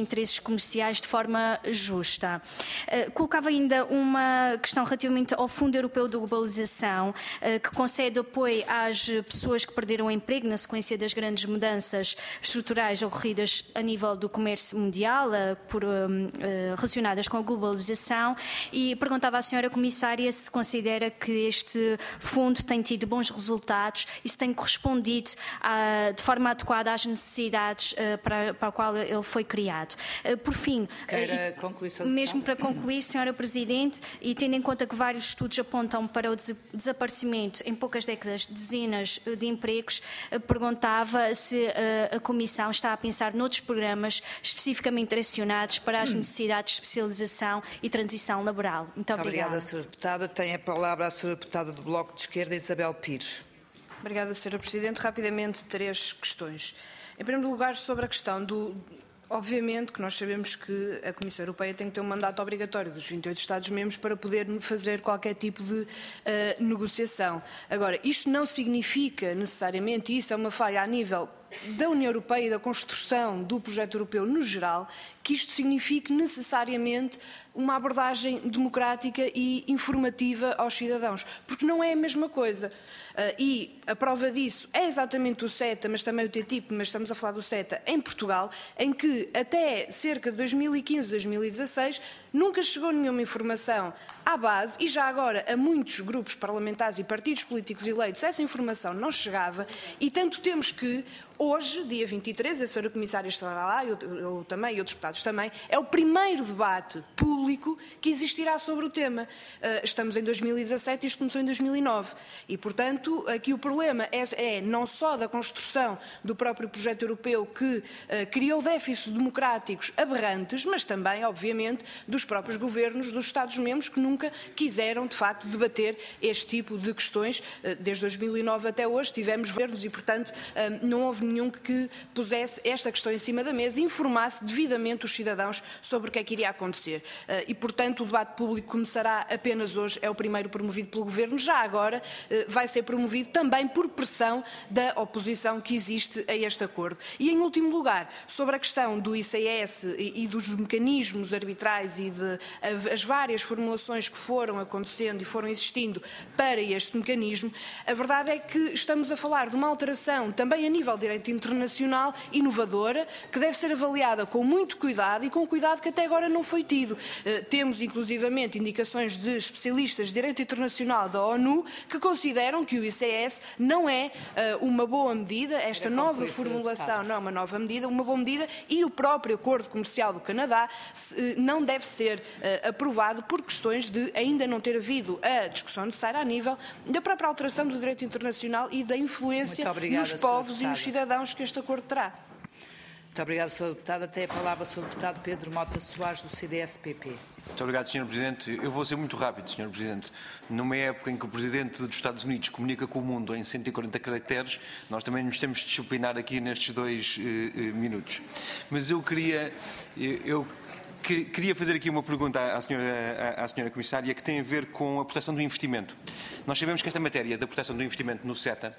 interesses comerciais de forma justa. Uh, colocava ainda uma questão relativamente ao Fundo Europeu de Globalização, uh, que concede apoio às pessoas que perderam o emprego na sequência das grandes mudanças estruturais ocorridas a nível do comércio mundial, uh, por, uh, uh, relacionadas com a globalização, e perguntava à senhora Comissária se considera que este fundo tem tido bons resultados e se tem correspondido uh, de forma adequada às necessidades uh, para, para a qual ele foi criado. Uh, por fim, Queira concluir, mesmo para concluir, senhora Presidente, e tendo em conta que vários estudos apontam para o desaparecimento em poucas décadas de dezenas de empregos, perguntava se a Comissão está a pensar noutros programas especificamente direcionados para as necessidades de especialização e transição laboral. Muito obrigada. Obrigada, senhora Deputada. Tem a palavra a senhora Deputada do Bloco de Esquerda, Isabel Pires. Obrigada, senhora Presidente. Rapidamente, três questões. Em primeiro lugar, sobre a questão do... Obviamente que nós sabemos que a Comissão Europeia tem que ter um mandato obrigatório dos vinte e oito Estados-membros para poder fazer qualquer tipo de uh, negociação. Agora, isto não significa necessariamente, e isso é uma falha a nível da União Europeia e da construção do projeto europeu no geral, que isto signifique necessariamente uma abordagem democrática e informativa aos cidadãos, porque não é a mesma coisa. Uh, e a prova disso é exatamente o CETA, mas também o T T I P, mas estamos a falar do CETA em Portugal, em que até cerca de dois mil e quinze, dois mil e dezasseis, nunca chegou nenhuma informação à base, e já agora a muitos grupos parlamentares e partidos políticos eleitos essa informação não chegava, e tanto temos que hoje, dia vinte e três, a senhora Comissária estará lá, eu, eu também e outros deputados também, é o primeiro debate público que existirá sobre o tema. Uh, estamos em dois mil e dezassete e isto começou em dois mil e nove. E, portanto, aqui o problema é, é não só da construção do próprio projeto europeu que uh, criou déficits democráticos aberrantes, mas também, obviamente, dos próprios governos dos Estados-membros que nunca quiseram, de facto, debater este tipo de questões. Uh, desde dois mil e nove até hoje tivemos governos e, portanto, uh, não houve nenhum que pusesse esta questão em cima da mesa e informasse devidamente os cidadãos sobre o que é que iria acontecer. E, portanto, o debate público começará apenas hoje, é o primeiro promovido pelo Governo, já agora vai ser promovido também por pressão da oposição que existe a este acordo. E, em último lugar, sobre a questão do I C S e dos mecanismos arbitrais e de as várias formulações que foram acontecendo e foram existindo para este mecanismo, a verdade é que estamos a falar de uma alteração também a nível de direito internacional inovadora, que deve ser avaliada com muito cuidado e com cuidado que até agora não foi tido. Uh, temos, inclusivamente, indicações de especialistas de direito internacional da ONU que consideram que o I C S não é uh, uma boa medida, esta nova formulação não é uma nova medida, uma boa medida, e o próprio acordo comercial do Canadá se, uh, não deve ser uh, aprovado por questões de ainda não ter havido a discussão necessária a nível da própria alteração do direito internacional e da influência nos povos e nos cidadãos que este acordo terá. Muito obrigada, senhora Deputada. Tem a palavra o senhor Deputado Pedro Mota Soares, do C D S P P. Muito obrigado, senhor Presidente. Eu vou ser muito rápido, senhor Presidente. Numa época em que o Presidente dos Estados Unidos comunica com o mundo em cento e quarenta caracteres, nós também nos temos de disciplinar aqui nestes dois uh, uh, minutos. Mas eu queria... Eu, Queria fazer aqui uma pergunta à senhora, à senhora Comissária que tem a ver com a proteção do investimento. Nós sabemos que esta matéria da proteção do investimento no CETA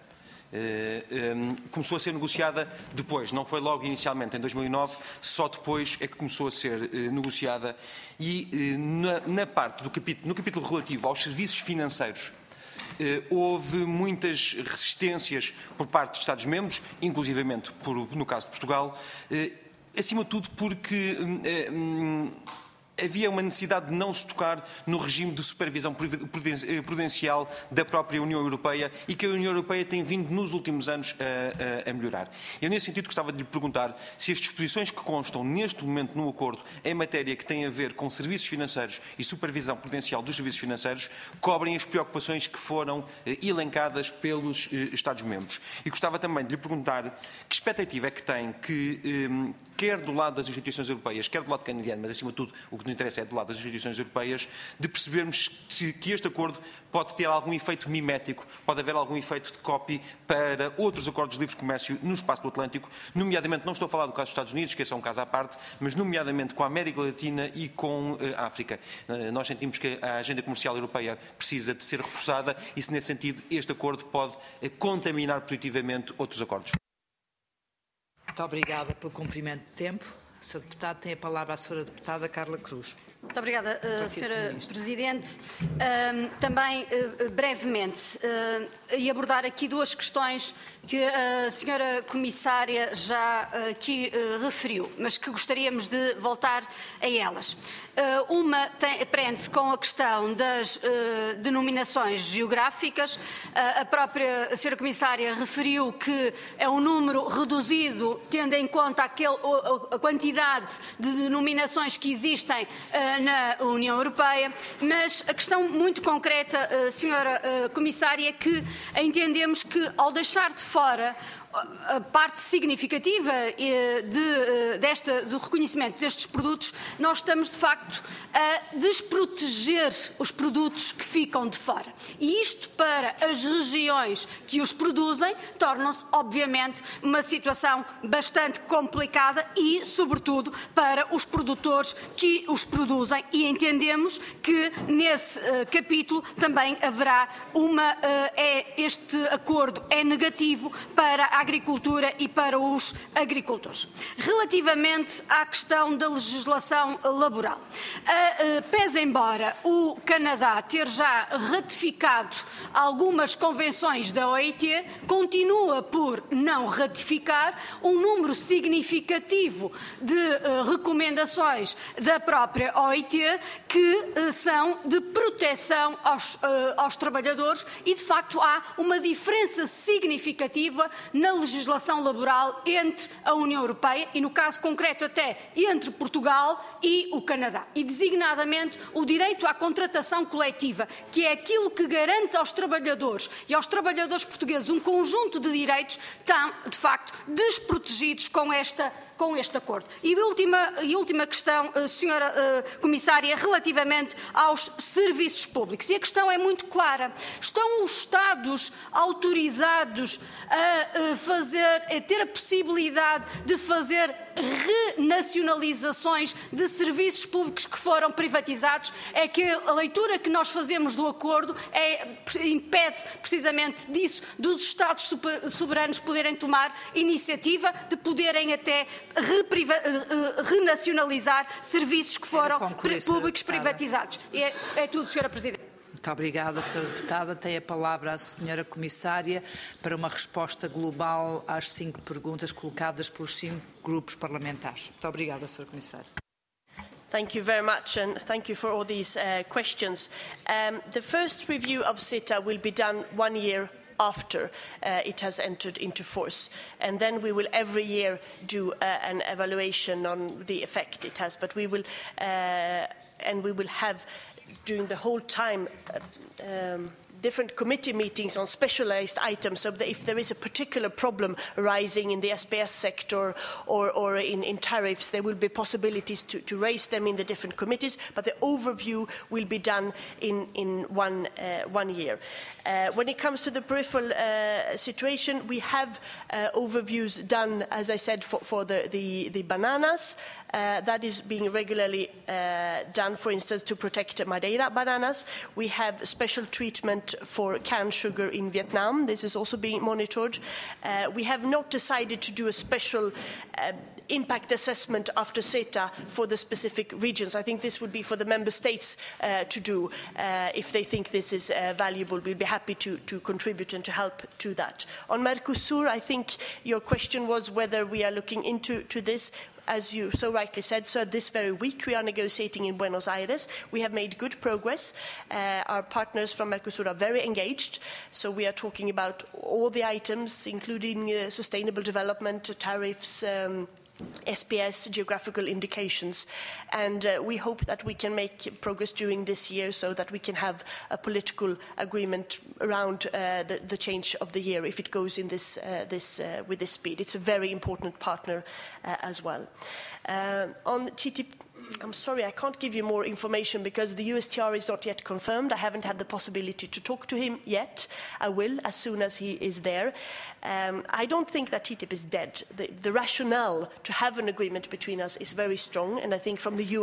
começou a ser negociada depois, não foi logo inicialmente em dois mil e nove, só depois é que começou a ser negociada, e na, na parte do capítulo, no capítulo relativo aos serviços financeiros, houve muitas resistências por parte dos Estados-membros, inclusivamente por, no caso de Portugal, acima de tudo porque havia uma necessidade de não se tocar no regime de supervisão prudencial da própria União Europeia e que a União Europeia tem vindo nos últimos anos a, a, a melhorar. Eu, nesse sentido, gostava de lhe perguntar se as disposições que constam neste momento no acordo em matéria que tem a ver com serviços financeiros e supervisão prudencial dos serviços financeiros cobrem as preocupações que foram elencadas pelos Estados-membros. E gostava também de lhe perguntar que expectativa é que tem que, quer do lado das instituições europeias, quer do lado canadiano, mas acima de tudo o que nos interessa é do lado das instituições europeias, de percebermos que, que este acordo pode ter algum efeito mimético, pode haver algum efeito de copy para outros acordos de livre comércio no espaço do Atlântico, nomeadamente, não estou a falar do caso dos Estados Unidos, que esse é um caso à parte, mas nomeadamente com a América Latina e com a África. Nós sentimos que a agenda comercial europeia precisa de ser reforçada e, se nesse sentido, este acordo pode contaminar positivamente outros acordos. Muito obrigada pelo cumprimento de tempo. senhor Deputado, tem a palavra a senhora Deputada Carla Cruz. Muito obrigada, uh, senhora Presidente. Uh, também, uh, brevemente, uh, e abordar aqui duas questões que a senhora Comissária já uh, aqui uh, referiu, mas que gostaríamos de voltar a elas. Uh, uma prende-se com a questão das uh, denominações geográficas. Uh, a própria a senhora Comissária referiu que é um número reduzido, tendo em conta aquele, a quantidade de denominações que existem uh, na União Europeia, mas a questão muito concreta, uh, senhora uh, Comissária, é que entendemos que, ao deixar de fora a parte significativa de, desta, do reconhecimento destes produtos, nós estamos, de facto, a desproteger os produtos que ficam de fora. E isto, para as regiões que os produzem, torna-se, obviamente, uma situação bastante complicada e, sobretudo, para os produtores que os produzem. E entendemos que, nesse uh, capítulo, também haverá uma... Uh, é, este acordo é negativo para a agricultura e para os agricultores. Relativamente à questão da legislação laboral, a, a, pese embora o Canadá ter já ratificado algumas convenções da O I T, continua por não ratificar um número significativo de uh, recomendações da própria O I T que uh, são de proteção aos, uh, aos trabalhadores e, de facto, há uma diferença significativa na legislação laboral entre a União Europeia e, no caso concreto, até entre Portugal e o Canadá. E, designadamente, o direito à contratação coletiva, que é aquilo que garante aos trabalhadores e aos trabalhadores portugueses um conjunto de direitos, estão, de facto, desprotegidos com esta com este acordo. E a última, e última questão, senhora uh, Comissária, relativamente aos serviços públicos. E a questão é muito clara. Estão os Estados autorizados a uh, fazer, a ter a possibilidade de fazer renacionalizações de serviços públicos que foram privatizados? É que a leitura que nós fazemos do acordo é, impede precisamente disso, dos Estados soberanos poderem tomar iniciativa de poderem até repriva, renacionalizar serviços que foram concluir, públicos privatizados. E é, é tudo, senhora Presidente. Muito obrigada, senhora Deputada. Tem a palavra a senhora Comissária para uma resposta global às cinco perguntas colocadas pelos cinco grupos parlamentares. Muito obrigada, senhora Comissária. Thank you very much, and thank you for all these uh, questions. Um, the first review of CETA will be done one year after uh, it has entered into force. And then we will every year do uh, an evaluation on the effect it has. But we will, uh, and we will have, during the whole time, uh, um, different committee meetings on specialized items, so that if there is a particular problem arising in the S B S sector or, or in, in tariffs, there will be possibilities to, to raise them in the different committees, but the overview will be done in, in one, uh, one year. Uh, when it comes to the peripheral uh, situation, we have uh, overviews done, as I said, for, for the, the, the bananas. Uh, that is being regularly uh, done, for instance, to protect Madeira bananas. We have special treatment for canned sugar in Vietnam. This is also being monitored. Uh, we have not decided to do a special uh, impact assessment after CETA for the specific regions. I think this would be for the member states uh, to do. Uh, if they think this is uh, valuable, we'll be happy to, to contribute and to help to that. On Mercosur, I think your question was whether we are looking into to this. As you so rightly said, so this very week we are negotiating in Buenos Aires. We have made good progress. Uh, our partners from Mercosur are very engaged. So we are talking about all the items, including uh, sustainable development, tariffs, um, S P S, geographical indications, and uh, we hope that we can make progress during this year so that we can have a political agreement around uh, the, the change of the year if it goes in this, uh, this, uh, with this speed. It's a very important partner uh, as well. Uh, on T T P, I'm sorry, I can't give you more information because the U S T R is not yet confirmed. I haven't had the possibility to talk to him yet. I will as soon as he is there. Um, I don't think that T T I P is dead. The, the rationale to have an agreement between us is very strong, and I think from the U S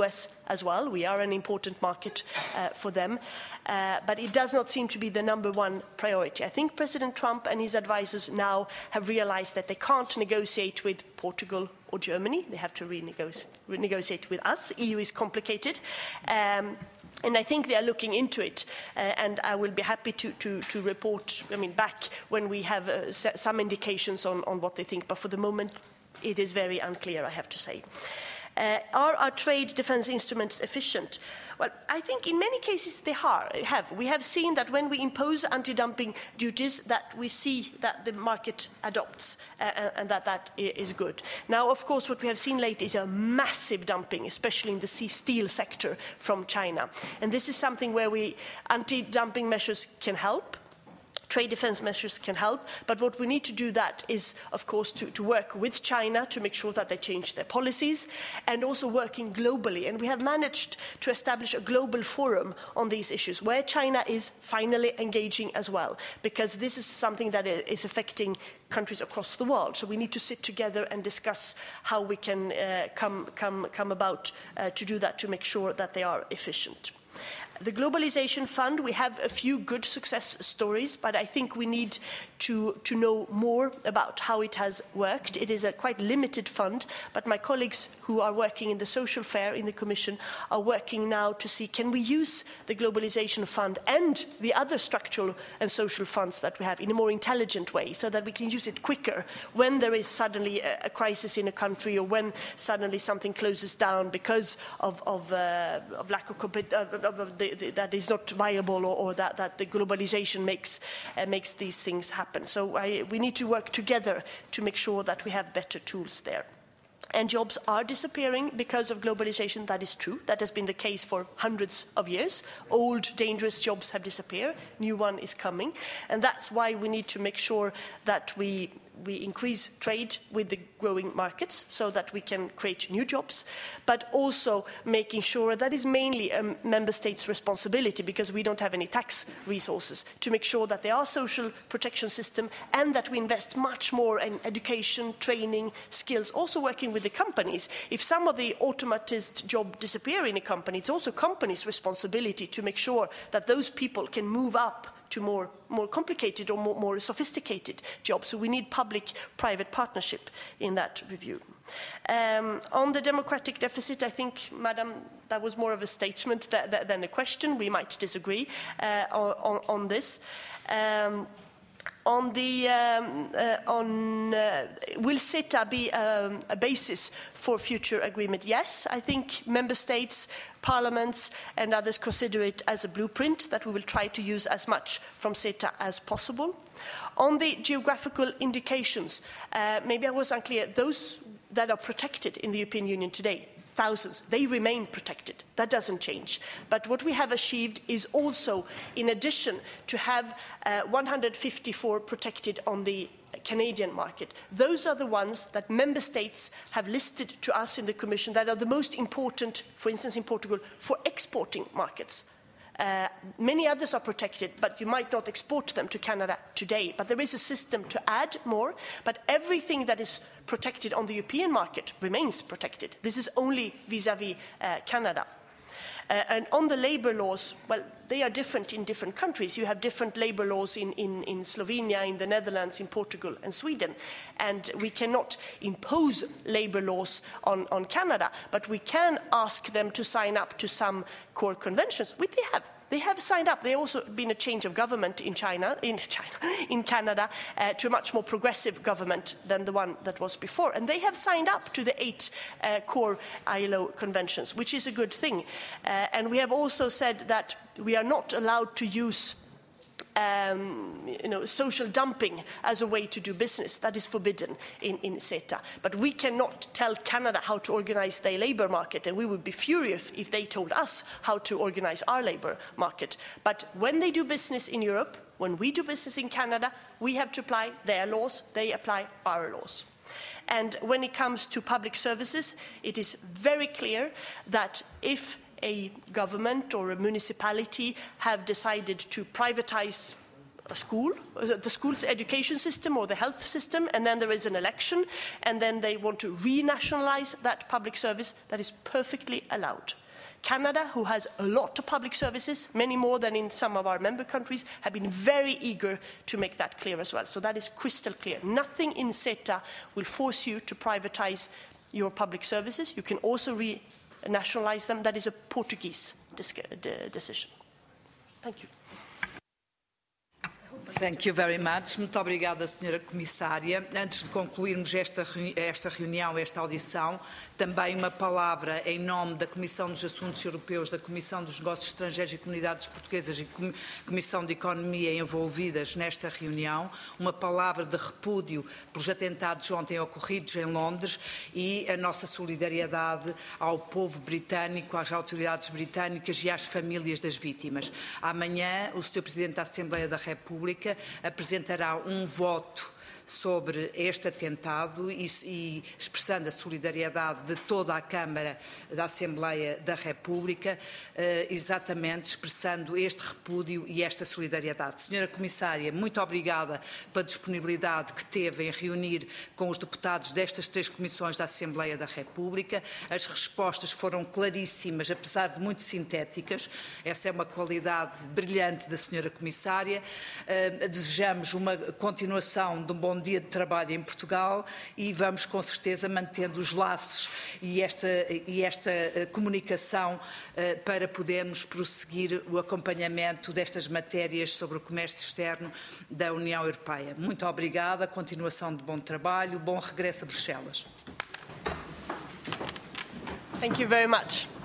as well. We are an important market uh, for them. Uh, but it does not seem to be the number one priority. I think President Trump and his advisors now have realized that they can't negotiate with Portugal or Germany. They have to renegotiate, renegotiate with us. E U is complicated. Um, And I think they are looking into it, uh, and I will be happy to, to, to report, I mean, back when we have uh, some indications on, on what they think. But for the moment, it is very unclear, I have to say. Uh, are our trade defence instruments efficient? Well, I think in many cases they are, have. We have seen that when we impose anti-dumping duties, that we see that the market adopts uh, and that that is good. Now, of course, what we have seen lately is a massive dumping, especially in the steel sector from China. And this is something where we anti-dumping measures can help. Trade defence measures can help, but what we need to do that is, of course, to, to work with China to make sure that they change their policies, and also working globally. And we have managed to establish a global forum on these issues, where China is finally engaging as well, because this is something that is affecting countries across the world. So we need to sit together and discuss how we can uh, come, come, come about uh, to do that, to make sure that they are efficient. The Globalization Fund, we have a few good success stories, but I think we need to, to know more about how it has worked. It is a quite limited fund, but my colleagues who are working in the social fair in the Commission are working now to see, can we use the Globalization Fund and the other structural and social funds that we have in a more intelligent way, so that we can use it quicker when there is suddenly a, a crisis in a country, or when suddenly something closes down because of, of, uh, of lack of, of, of, of the that is not viable, or, or that, that the globalization makes, uh, makes these things happen. So I, we need to work together to make sure that we have better tools there. And jobs are disappearing because of globalization. That is true. That has been the case for hundreds of years. Old, dangerous jobs have disappeared. New one is coming. And that's why we need to make sure that we, we increase trade with the growing markets, so that we can create new jobs, but also making sure that is mainly a member states' responsibility, because we don't have any tax resources, to make sure that there are social protection system, and that we invest much more in education, training, skills, also working with the companies. If some of the automatized jobs disappear in a company, it's also companies' responsibility to make sure that those people can move up to more, more complicated or more, more sophisticated jobs. So we need public-private partnership in that review. Um, on the democratic deficit, I think, Madam, that was more of a statement that, that, than a question. We might disagree uh, on, on this. Um, On the, um, uh, on, uh, will CETA be um, a basis for future agreement? Yes, I think member states, parliaments and others consider it as a blueprint that we will try to use as much from CETA as possible. On the geographical indications, uh, maybe I was unclear, those that are protected in the European Union today, thousands, they remain protected. That doesn't change. But what we have achieved is also, in addition to have uh, one hundred fifty-four protected on the Canadian market. Those are the ones that member states have listed to us in the Commission that are the most important, for instance in Portugal, for exporting markets. Uh, many others are protected, but you might not export them to Canada today. But there is a system to add more, but everything that is protected on the European market remains protected. This is only vis-à-vis uh, Canada. Uh, and on the labour laws, well, they are different in different countries. You have different labour laws in, in, in Slovenia, in the Netherlands, in Portugal and Sweden. And we cannot impose labour laws on, on Canada, but we can ask them to sign up to some core conventions, which they have. They have signed up. There has also been a change of government in China, in, China, in Canada, uh, to a much more progressive government than the one that was before. And they have signed up to the eight uh, core I L O conventions, which is a good thing. Uh, and we have also said that we are not allowed to use Um, you know, social dumping as a way to do business. That is forbidden in, in CETA. But we cannot tell Canada how to organize their labour market, and we would be furious if they told us how to organize our labour market. But when they do business in Europe, when we do business in Canada, we have to apply their laws, they apply our laws. And when it comes to public services, it is very clear that if a government or a municipality have decided to privatize a school, the school's education system or the health system, and then there is an election, and then they want to renationalize that public service, that is perfectly allowed. Canada, who has a lot of public services, many more than in some of our member countries, have been very eager to make that clear as well. So that is crystal clear. Nothing in CETA will force you to privatize your public services. You can also re-nationalize them. That is a Portuguese decision. Thank you. Thank you very much. Muito obrigada, senhora Comissária. Antes de concluirmos esta, esta reunião, esta audição, também uma palavra em nome da Comissão dos Assuntos Europeus, da Comissão dos Negócios Estrangeiros e Comunidades Portuguesas e Comissão de Economia envolvidas nesta reunião, uma palavra de repúdio pelos atentados ontem ocorridos em Londres e a nossa solidariedade ao povo britânico, às autoridades britânicas e às famílias das vítimas. Amanhã, o senhor Presidente da Assembleia da República apresentará um voto sobre este atentado e, e expressando a solidariedade de toda a Câmara da Assembleia da República, eh, exatamente expressando este repúdio e esta solidariedade. Senhora Comissária, muito obrigada pela disponibilidade que teve em reunir com os deputados destas três comissões da Assembleia da República. As respostas foram claríssimas, apesar de muito sintéticas. Essa é uma qualidade brilhante da senhora Comissária. Eh, desejamos uma continuação de um bom dia de trabalho em Portugal e vamos com certeza mantendo os laços e esta, e esta comunicação uh, para podermos prosseguir o acompanhamento destas matérias sobre o comércio externo da União Europeia. Muito obrigada, continuação de bom trabalho, bom regresso a Bruxelas. Thank you very much.